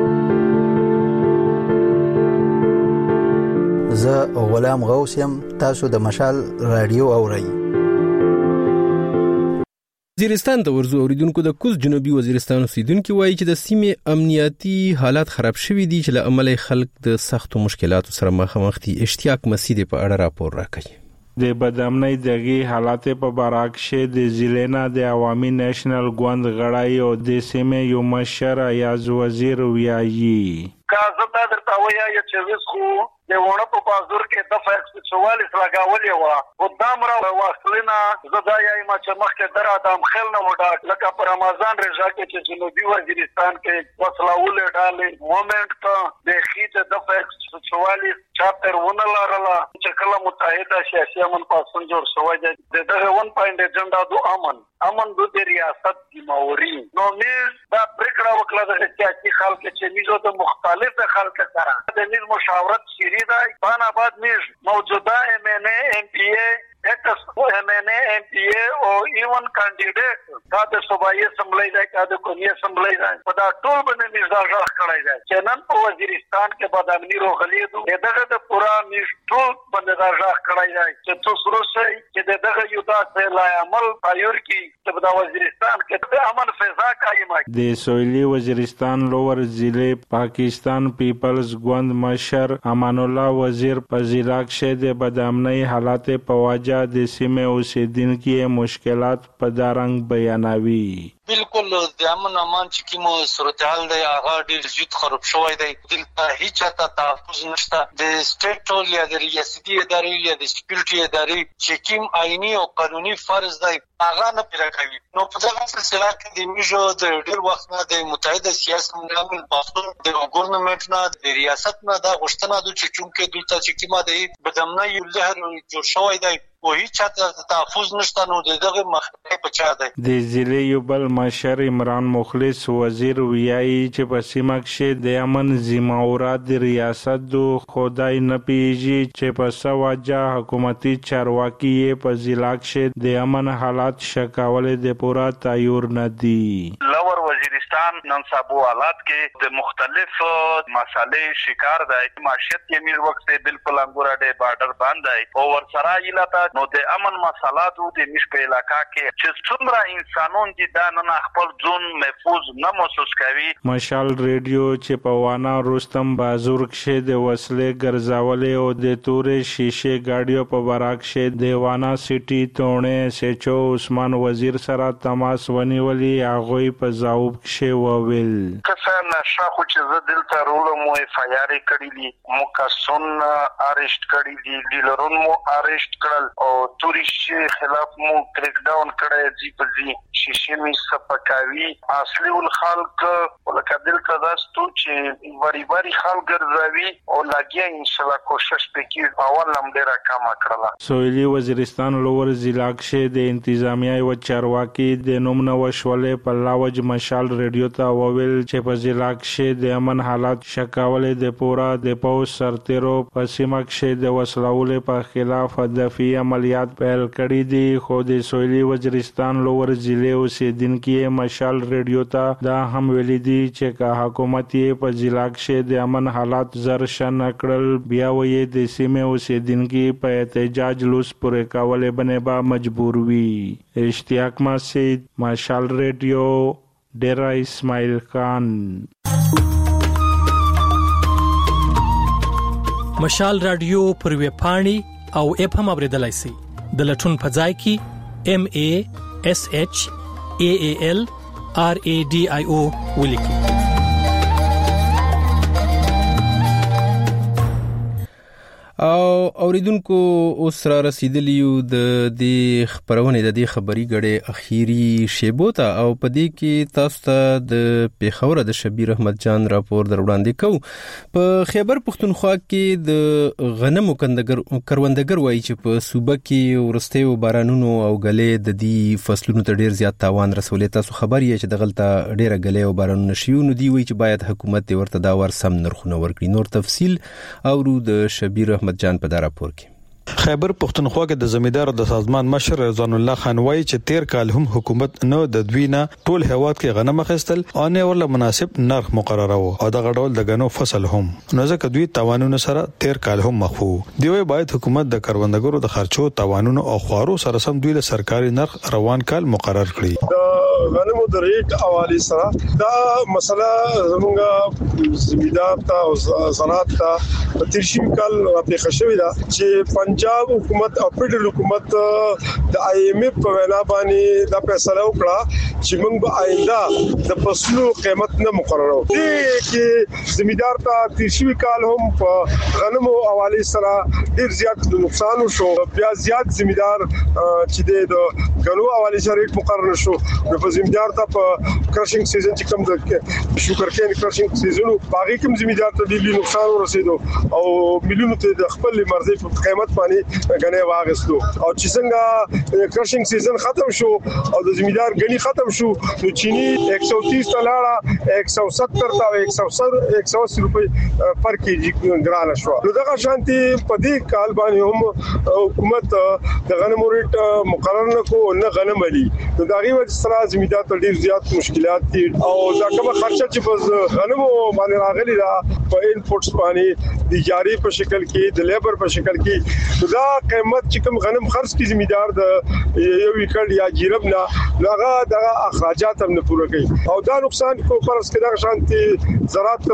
زه غلام غوث يم تاسو د مشال رادیو اورئ وزیرستان د ورزو اوریدونکو د کوز جنوبي وزیرستان اوسیدونکو وایي چې د سیمې امنیتي حالات خراب شوي دي چې له امله خلک د سختو مشکلاتو سره مخامخ دي اشتیاق مسعود په اړه راپور راکړي د بدامنۍ دغه حالات په براکشه د ضلع د عوامي نېشنل ګوند غړای او د سیمې یو مشر ایاز وزیر ویایي کازه درته وایي چې وسخو د ونه په بازار کې د فیکس 44 لګاولې و قدام را واصلینا زدایا ما چې مخکې در ادم خل نه وډا لکه پر رمضان رضا کې چې جنوبي وزیرستان کې وصلاول ډالې مومنت ته د خېټه د فیکس 44 چاپټر ونه لارلا چې کله متحده سیاسي امن پاسون جوړ شوی دی دغه 1 پوینټ ایجنډا دو امن د ریاست کی موري نو مې دا پریکړه وکړه د سیاسي خلک چې میزو د مختلف خلک سره د نظم مشاورت شری دا باناباد میز موجوده MNA ایکس MNA MPA او ایون کاندیډیټ دا د صوبایي اسمبلی دا د قومي اسمبلی دا په دا ټول باندې میزا ځخ کړای دی چې نن په وزیرستان کې بدامنی روغلی دي دغه د پورا میز ټول باندې دا ځخ کړای دی چې تاسو روسي چې دغه یو تاسو لا عمل پایور کې چې د وزیرستان کې د امن فضا قائمه د سویلي وزیرستان لوور ضلع پاکستان پیپلز ګوند مشر امان الله وزیر په ضلع کې د بدامنۍ حالات په وجه د سیمې اوسیدونکو مشکلات په دارنګ بیانوي بالکل د امن امان چې کومه صورتحال دی هغه ډیر زیات خراب شوی دی دلته هیڅ چاته تحفظ نشته د سټیټ ټول یا د ریاستي ادارې یا د سکیورټي ادارې چې کوم آئینی او قانوني فرض دی هغه نه پیرا کوي. نو په دغه سلسله کې د میجو د ډېر وخت نه د متحده سیاسي نظام پاسون د ګورنمنت نه د ریاست نه د غشتنه د چونکې دوی ته چې کیما دی بدمنه یو لهر جوړ شوی دی او هیڅ چاته تحفظ نشته. نو دغه مخنیوي پچا دی. د ضلع یو بل مشر عمران مخلص وزیر ویایي چې په سیمه کې د امن ذمہورات د ریاست دو خدای نه پیږي چې په سواجه حکومتي چارواکي په ضلع کې د امن حالات شکاولې د پورا تایور نه دي. لور وزیرستان نن سبا حالات کې د مختلف مسالې شکار دی. معیشت کې میر وخت بالکل انګورا د بارډر باندې او ورسره ایلاته نو د امن مسالاتو د مش په علاقہ کې چې څومره انسانون دي دا نه خپل ځون محفوظ نه محسوس کوي. مشال ریډیو چې په وانا رستم بازور کې د وسلې ګرځاولې او د تورې شیشه گاډیو په براک کې د وانا سټي تونه سچو عثمان وزیر سره تماس ونیولي. هغه په جواب کې وویل کسان شاخو چې زدل ته رول مو فایار کړی دي مو کسون اریسټ کړی دي ډیلرون مو اریسټ کړل او توري خلاف مو کریک ډاون کړی دي په دې شیشه می صفکاوي اصلي الخلق ولکه دل ته داستو چې بری خلک ګرځوي او لګیا ان شاء الله کوشش وکړي اول نمبر کم کړلا. سویلی وزیرستان لور ضلع کې د انتظامیه او چارواکي د نوم نو شولې په لاوج مشال ریډیو ته وویل چې په ضلع کې د امن حالات شکاولې د پورا د پوس سرتیرو په سیمه کې د وسلولې په خلاف دفاعي عملیات پیل کړي دي. خو د سویلی وزیرستان لور ضلع اوسیدونکو مشال ریډیو ته دا هم ویلي دي چې حکومت یې په ضلع کې د امن حالات زر شن کړل بیا وې د سیمه اوسیدونکو په احتجاج لوس پورې کولې باندې با مجبور وي. اشتیاق مسجد مشال ریډیو ډیرا اسماعیل خان. مشال رادیو پر وی پاڼي او اپ هم اوریدلای شئ. د لټون په ځای کې MASHALRADIO ولیکئ. او اوریدونکو اوس را رسیدلیو د دې خبرونه د دې خبري غړې اخیری شیبو ته او په دې کې تاسو ته د پیښور د شبیر احمد جان راپور در وړاندې کوو. په خیبر پختونخوا کې د غنمو کروندګر وایي چې په صوبه کې ورستیو بارانونو او غلې د دې فصلونو ته ډیر زیات تاوان رسولې. تاسو خبر یې چې دغلطه ډیره غلې او بارانونه شیو نو دی وایي چې باید حکومت ورته دا ور سم نرخونه ورکړي. نور تفصیل اورو د شبیر احمد جان په دا راپور کې. خیبر پختونخوا کې د زمیدار د سازمان مشر رضوان الله خان وایي چې 13 کال هم حکومت نو د دوی نه ټول هیواد کې غنم اخیستل او نه ورله مناسب نرخ مقرره وو او د غډول د غنو فصل هم نو ځکه دوی توانونه سره 13 کال هم مخو دی. وایي باید حکومت د کروندګرو د خرچو توانونه او خوارو سره سم دوی له سرکاري نرخ روان کال مقرر کړي. غنمو د ریټ حواله سره دا مسله زموږه زمیدار ته او زراعت ته ترشیم کال په خښوي دا چې پنجاب حکومت او فدرال حکومت د IMF په وینا باندې دا فیصله وکړه چې موږ به آینده د فصلو قیمت نه مقررو. دي کې زمیدار ته ترشیم کال هم په غنمو حواله سره ډیر زیات نقصان وشو. بیا زیات زمیدار چې د غنو حواله سره مقرر شو. په زمیدار ته په کرشینګ سیزن چې کوم د شوګر کین کرشینګ سیزن باغی کوم زمیدار ته ډیر نقصان ورسېدو او میلیونو ته د خپل مرزي په قیمت باندې غنې واغستو او چې څنګه کرشینګ سیزن ختم شو او د زمیدار غنی ختم شو نو چینی 130 تلاړه 170 تا 180 روپۍ پر کیجی ګرانه شو. نو دغه شانتي په دې کال باندې هم حکومت د غنمو ریټ مقرر نه کو نه غنم علي. نو دا غي وجه سره زمیدار ته ډیر زیات مشکلات دي او دا کومه خرچه چې په غنمو باندې راغلي دا په انپورټس باندې د جاری په شکل کې د لیبر په شکل کې دا قیمت چې کوم غنم خرڅ کی زمیدار د یو وکړ یا جیرب نه هغه د اخراجات هم نه پوره کوي او دا نقصان کو پرس کې دا شانتي زراعت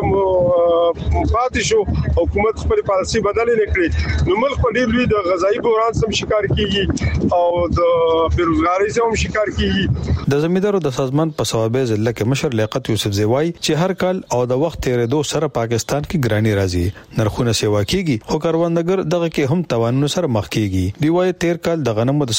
پاتې شو. حکومت خپل پالیسي بدلې نکړي نو ملک په ډیر لوی د غذایی بحران سم شکار کیږي او د بیروزګاری سم شکار کیږي. د زمیدارو د سازمان په صوابه ضلع کې مشر لیاقت یوسف زیوای چې هر کال او د وخت تیرېدو سره پاکستان کې ګرانی راځي نرخونه سیوا کیږي خو کاروندګر دغه کې هم توانونه سره مخ کیږي. دی وایي 13 کال د غنمو د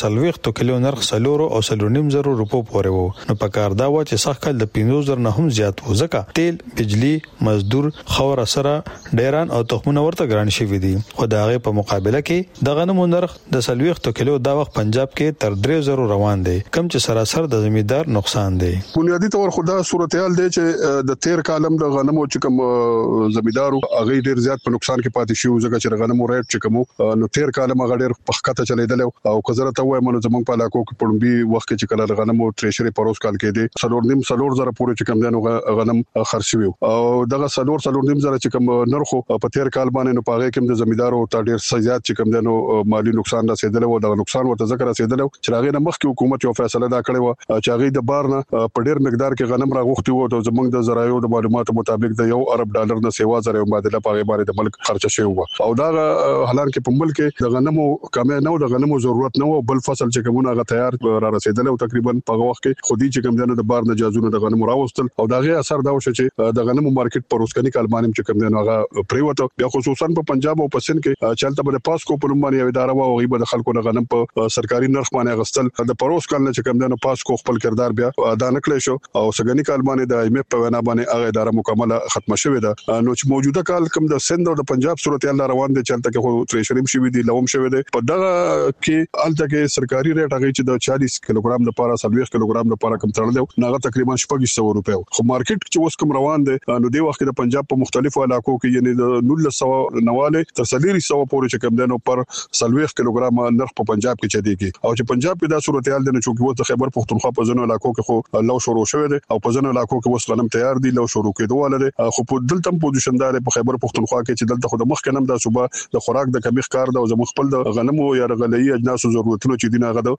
سلويختو کلو نرخ سلورو او سلونیم زرو روپو پورې وو نو په کار دا و چې سخت کال د 15 نه هم زیات و ځکه تیل بجلی مزدور خور سره ډیران او تخمونه ورته ګران شوی دي خو دا غي په مقابله کې د غنمو نرخ د سلويختو کلو دا وخت پنجاب کې تر 3000 روان دي کم چې سراسر د زمیندار نقصان دی بنیادی تور خدا صورتحال دی چې د 13 کالم د غنمو چې کوم زمیندارو هغه ډیر زیات په نقصان کې پاتې شو ځکه چې غنمو ریټ چې کوم نو 13 کالم هغه ډیر پخکته چلیدل او کزرته وای مونږ زمونږ په علاقو کې پړمبي وخت کې چې کله غنمو ټریشري پروس کال کې دي سلور زره پورې چې کوم دنو غنم خرڅوي او دغه سلور نیم زره چې کوم نرخو په 13 کال باندې نو پاغه کې د زمیندارو ته ډیر زیات چې کوم دنو مالی نقصان رسیدل او دغه نقصان ورته ذکر رسیدل چې هغه نه مخکې حکومت یو فیصله دا کړې و چې هغه د بار نه په ډیر مقدار کې غنم راغوښتي وو او زمونږ د زراعو د معلوماتو مطابق د $1 نه سیوا زره مبادله پاغه باندې د ملک خرچه شوی و او دا حالان کې په ملک د غنمو کمه نه د غنمو ضرورت نه و بل فصل چې کومه هغه تیار را رسیدل او تقریبا په وخت کې خودي چې کوم دنو د بار نه جازونه د غنمو راوستل او دا غي اثر دا وشو چې د غنمو مارکیټ پر اوسکني کال باندې چې کوم دنو هغه پریوته بیا خصوصا په پنجاب او په سند کې چلته به پاسکو په نوم باندې اداره و او غیبه د خلکو د غنم په سرکاري نرخ باندې غستل د پروس کال نه چې کوم دنو پاسکو خپل کردار بیا ادا نکړي شو او سګنی کال باندې د IMF په وینا باندې هغه اداره مکمل ختمه شوې ده نو چې موجوده کال کوم د سند او د پنجاب صورتحال روان دي چلته کې خو تریشریم شوی دي لوم شوی دي په دغه کې الته کې سرکاري ریټ هغه چې د 40 کیلوګرام د پاره 40 کیلوګرام د پاره کم تړل دی نو تقریبا 600 روپیه خو مارکیټ چې اوس کوم روان دي نو دی وخت د پنجاب په مختلفو علاقو کې یعنی د 1990 تر 300 پورې چې کوم دنو پر 40 کیلوګرام نرخ په پنجاب کې چديږي او چې پنجاب کې دا صورتحال دی چې وو د خیبر پختونخوا په ځینو علاقو کې خو لو شروع شوی دی او په ځینو علاقو کې اوس غنم تیار دي لو شروع کېدو لري خو په دلته پوزیشن دار په خیبر پختونخوا کې چې دلته خو د مخ کنم د صوبه د خوراک د کمی ښکار د زموږ خپل د غنمو یا غلې اجناسو ضرورتونو چې دینه غد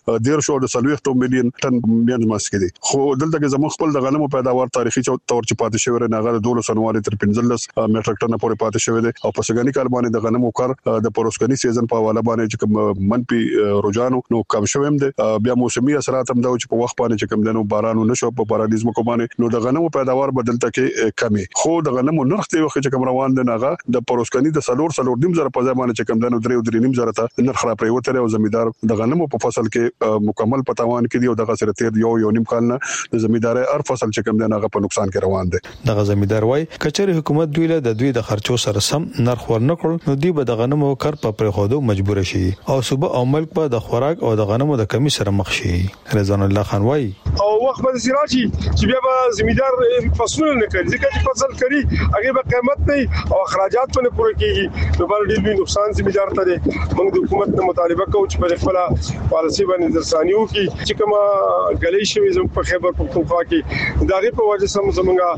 1.5 مليون ټن میان ماسک دي خو دلته کې زموږ خپل د غنمو پیداوار تاریخي تور چې پاتې شوی نه غد 12 سنوالي تر 15 میټریک ټن پورې پاتې شوی دی او په سګنی کال باندې د غنمو کار د پروسکنی سیزن په حواله باندې چې کوم منفي رجحان نو کم شوی هم دی بیا موسمي اثرات هم دا چې په وخت باندې چې کوم دنو باران نشو په بارانیزم کو باندې نو د غنمو پیداوار بدلته کې کمی خو د غنمو نرخ ته وخت چې کوم روان دی ناغه د پروسکنی د سلور نیم زره په ځای باندې چې کوم دنو 3 نیم زره ته نرخ را پریوتره او زمیندار د غنمو په فصل کې مکمل پتاوان کې دی او دغه سره تیر یو نیم کال نه د زمیندار هر فصل چې کوم دنو په نقصان کې روان دی دغه زمیندار وای کچره حکومت دوی د خرچو سره سم نرخ ورنکړ نو دی به د غنمو کار په پرخودو مجبور شي او صوبه او ملک په د خوراک او د غنمو د کمی سره مخ شي رضوان الله خان وای او وخت به سراجي چې بیا به زمیندار فصلونه نه کوي ځکه چې فصل کوي هغه به قیمت نه او اخراجات په پوره کیږي نو بل ډیر نقصان زمیندار ته دي موږ د حکومت نه مطالبه کوو چې په خپل پالیسي باندې درسانیو کې چې کومه غلې شوی زموږ په خیبر پختونخوا کې دا غي په وجه سم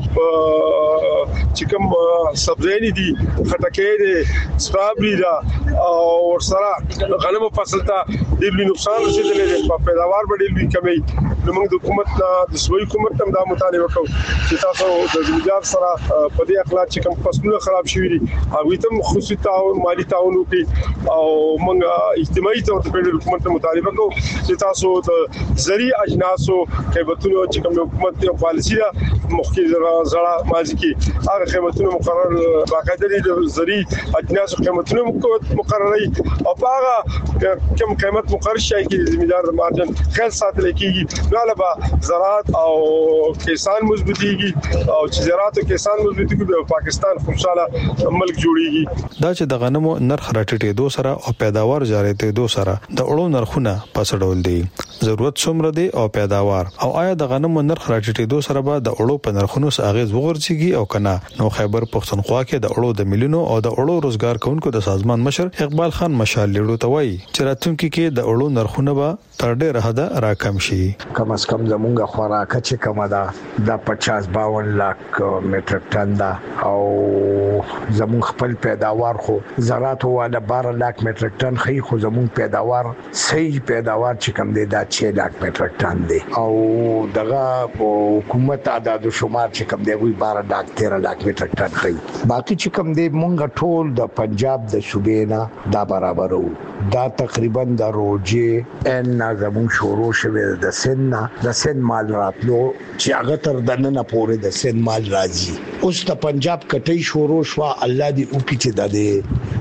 زمونږه چې کوم سبزی دي خټکې دي سټرابري دا او ورسره غنمو فصل ته ډیر نقصان رسیدلی دی په پیداوار باندې ډیر کمی نو موږ د حکومت د سوي حکومت هم دا مطالبه کوو چې تاسو د زمیندار سره په دې اخلاق چې کوم فصلونه خراب شوي دي هغه ته خصوصي تعاون مالی تعاون وکړي او موږ اجتماعي تور په حکومت ته مطالبه کوو چې تاسو د زرعي اجناسو قیمتونو چې کوم حکومت یو پالیسي ده مخکې زړه ماضي کې هغه قیمتونه مقرر باقاعده دي د زرعي اجناسو قیمتونه مقرري او هغه کوم قیمت مقرر شي چې زمیندار مارجن خیر ساتل کیږي نو علاوه زراعت او کسان مضبوطيږي او چې زراعت او کسان مضبوطيږي د پاکستان خوشاله ملک جوړيږي دا چې د غنمو نرخ راټیټېدو سره او پیداوار زیاتېدو سره د اړو نرخونه پاسډول دي ضرورت څومره دي او پیداوار او آیا د غنمو نرخ راټیټېدو سره به د اړو په نرخونو اغیز وغورځيږي او کنه نو خیبر پختونخوا کې د اړو د ملیونو او د اړو روزګار کوونکو د سازمان مشر اقبال خان مشال لیړو توي چې راتلونکي کې د اړو نرخونه به تر ډېره حد راکم شي کم از کم زمونږه خوراک چې کومه ده د 50-52 لک میټریک ټن ده او زمون خپل پیداوار خو زراعت والا 12 لک میټریک ټن خي خو زمون پیداوار صحیح پیداوار چې کوم دی دا 6 لک میټریک ټن دی او دغه حکومت عدد شمار چې کوم دی وی 12 لک 13 لک میټریک ټن خي باقي چې کوم دی مونږ ټول د پنجاب د صوبې نه دا برابر وو دا تقریبا د روجه ان زمون شروع شوه د سن مال راتلو چې هغه تر دننه پورې د سن مال راځي اوس ته پنجاب کټي شروع شو الله دې او کې چې د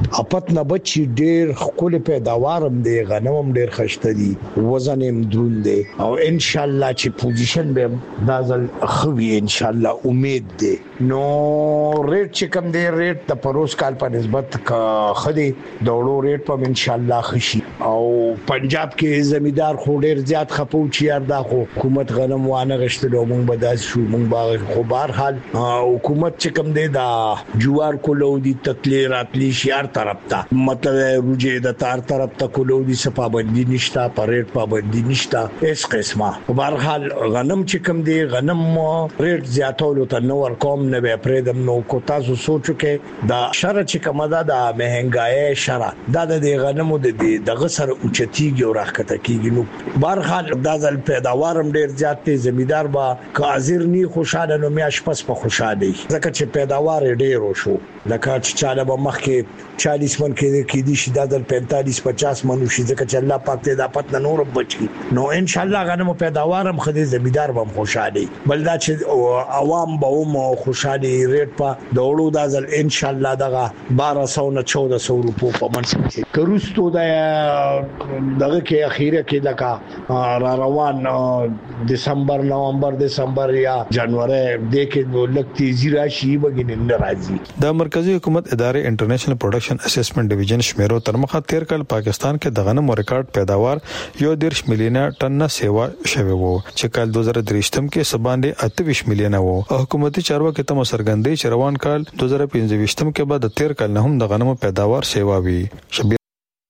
اپت نه بچي ډېر خپل پیداوار هم دی غنم ډېر خشته دي وزن هم دروند دی او ان شاء الله چې پوزیشن به دازل خوي ان شاء الله امید دی نو ریټ چې کم دی ریټ د پروس کال په نسبت خدي دوړو ریټ په ان شاء الله خشي او پنجاب کې زمیدار خو ډېر زیات خپو چې یار دا حکومت غنم وانه غشتلو مونږ به داس شو مونږ باغ خو بهر حال حکومت چې کم دی دا جوار کولو دي تتلی راتلی شهر طرف ته مطلب روجه د تار طرف ته کولو دي صفابندي نشتا پریټ پابندي نشتا اس قسمه بهر حال غنم چې کم دی غنم ریټ زیاتولو ته نو ور کوم نه به پرېدم نو کو تاسو سوچو کې دا شر چې کومه دا مهنګای شر دا د غنمو د غسر اوچتیږي او راکته کیږي نو بهر حال دا ځل پیداوارم ډیر زیات دی زمیدار با حاضر ني خوشاله نو میاش پس په خوشاله ځکه چې پیداوار ډیر وشو لکه چې چاله به مخکې 40 من کې دي شي دا د 45-50 من شي ځکه چې الله پاک ته دا پت نور بچي نو ان شاء الله غنمو پیداوارم خدي زمیدار به خوشاله بل دا چې عوام به مو خوشاله ریټ په دوړو دا ځل ان شاء الله دغه 1200 نه 1400 روپو په منځ کې کروستو دغه کې اخیره کې لکه را روان دسمبر نومبر یا جنوري د کې لک تیزی راشي بګین نه راځي د مرکزی حکومت ادارې انټرنیشنل پروډکشن اسسمنٹ ډیویژن شمیرو تر مخه 13 کال پاکستان کې د غنمو ریکارډ پیداوار 1.5 میلیونه ټن سیوا شوی وو چې کال 2023 کې سباندې 28 میلیونه وو حکومتي چارواکي ته سرګندې چروان کال 2025 کې بعد 13 کال نه هم د غنمو پیداوار سیوا وی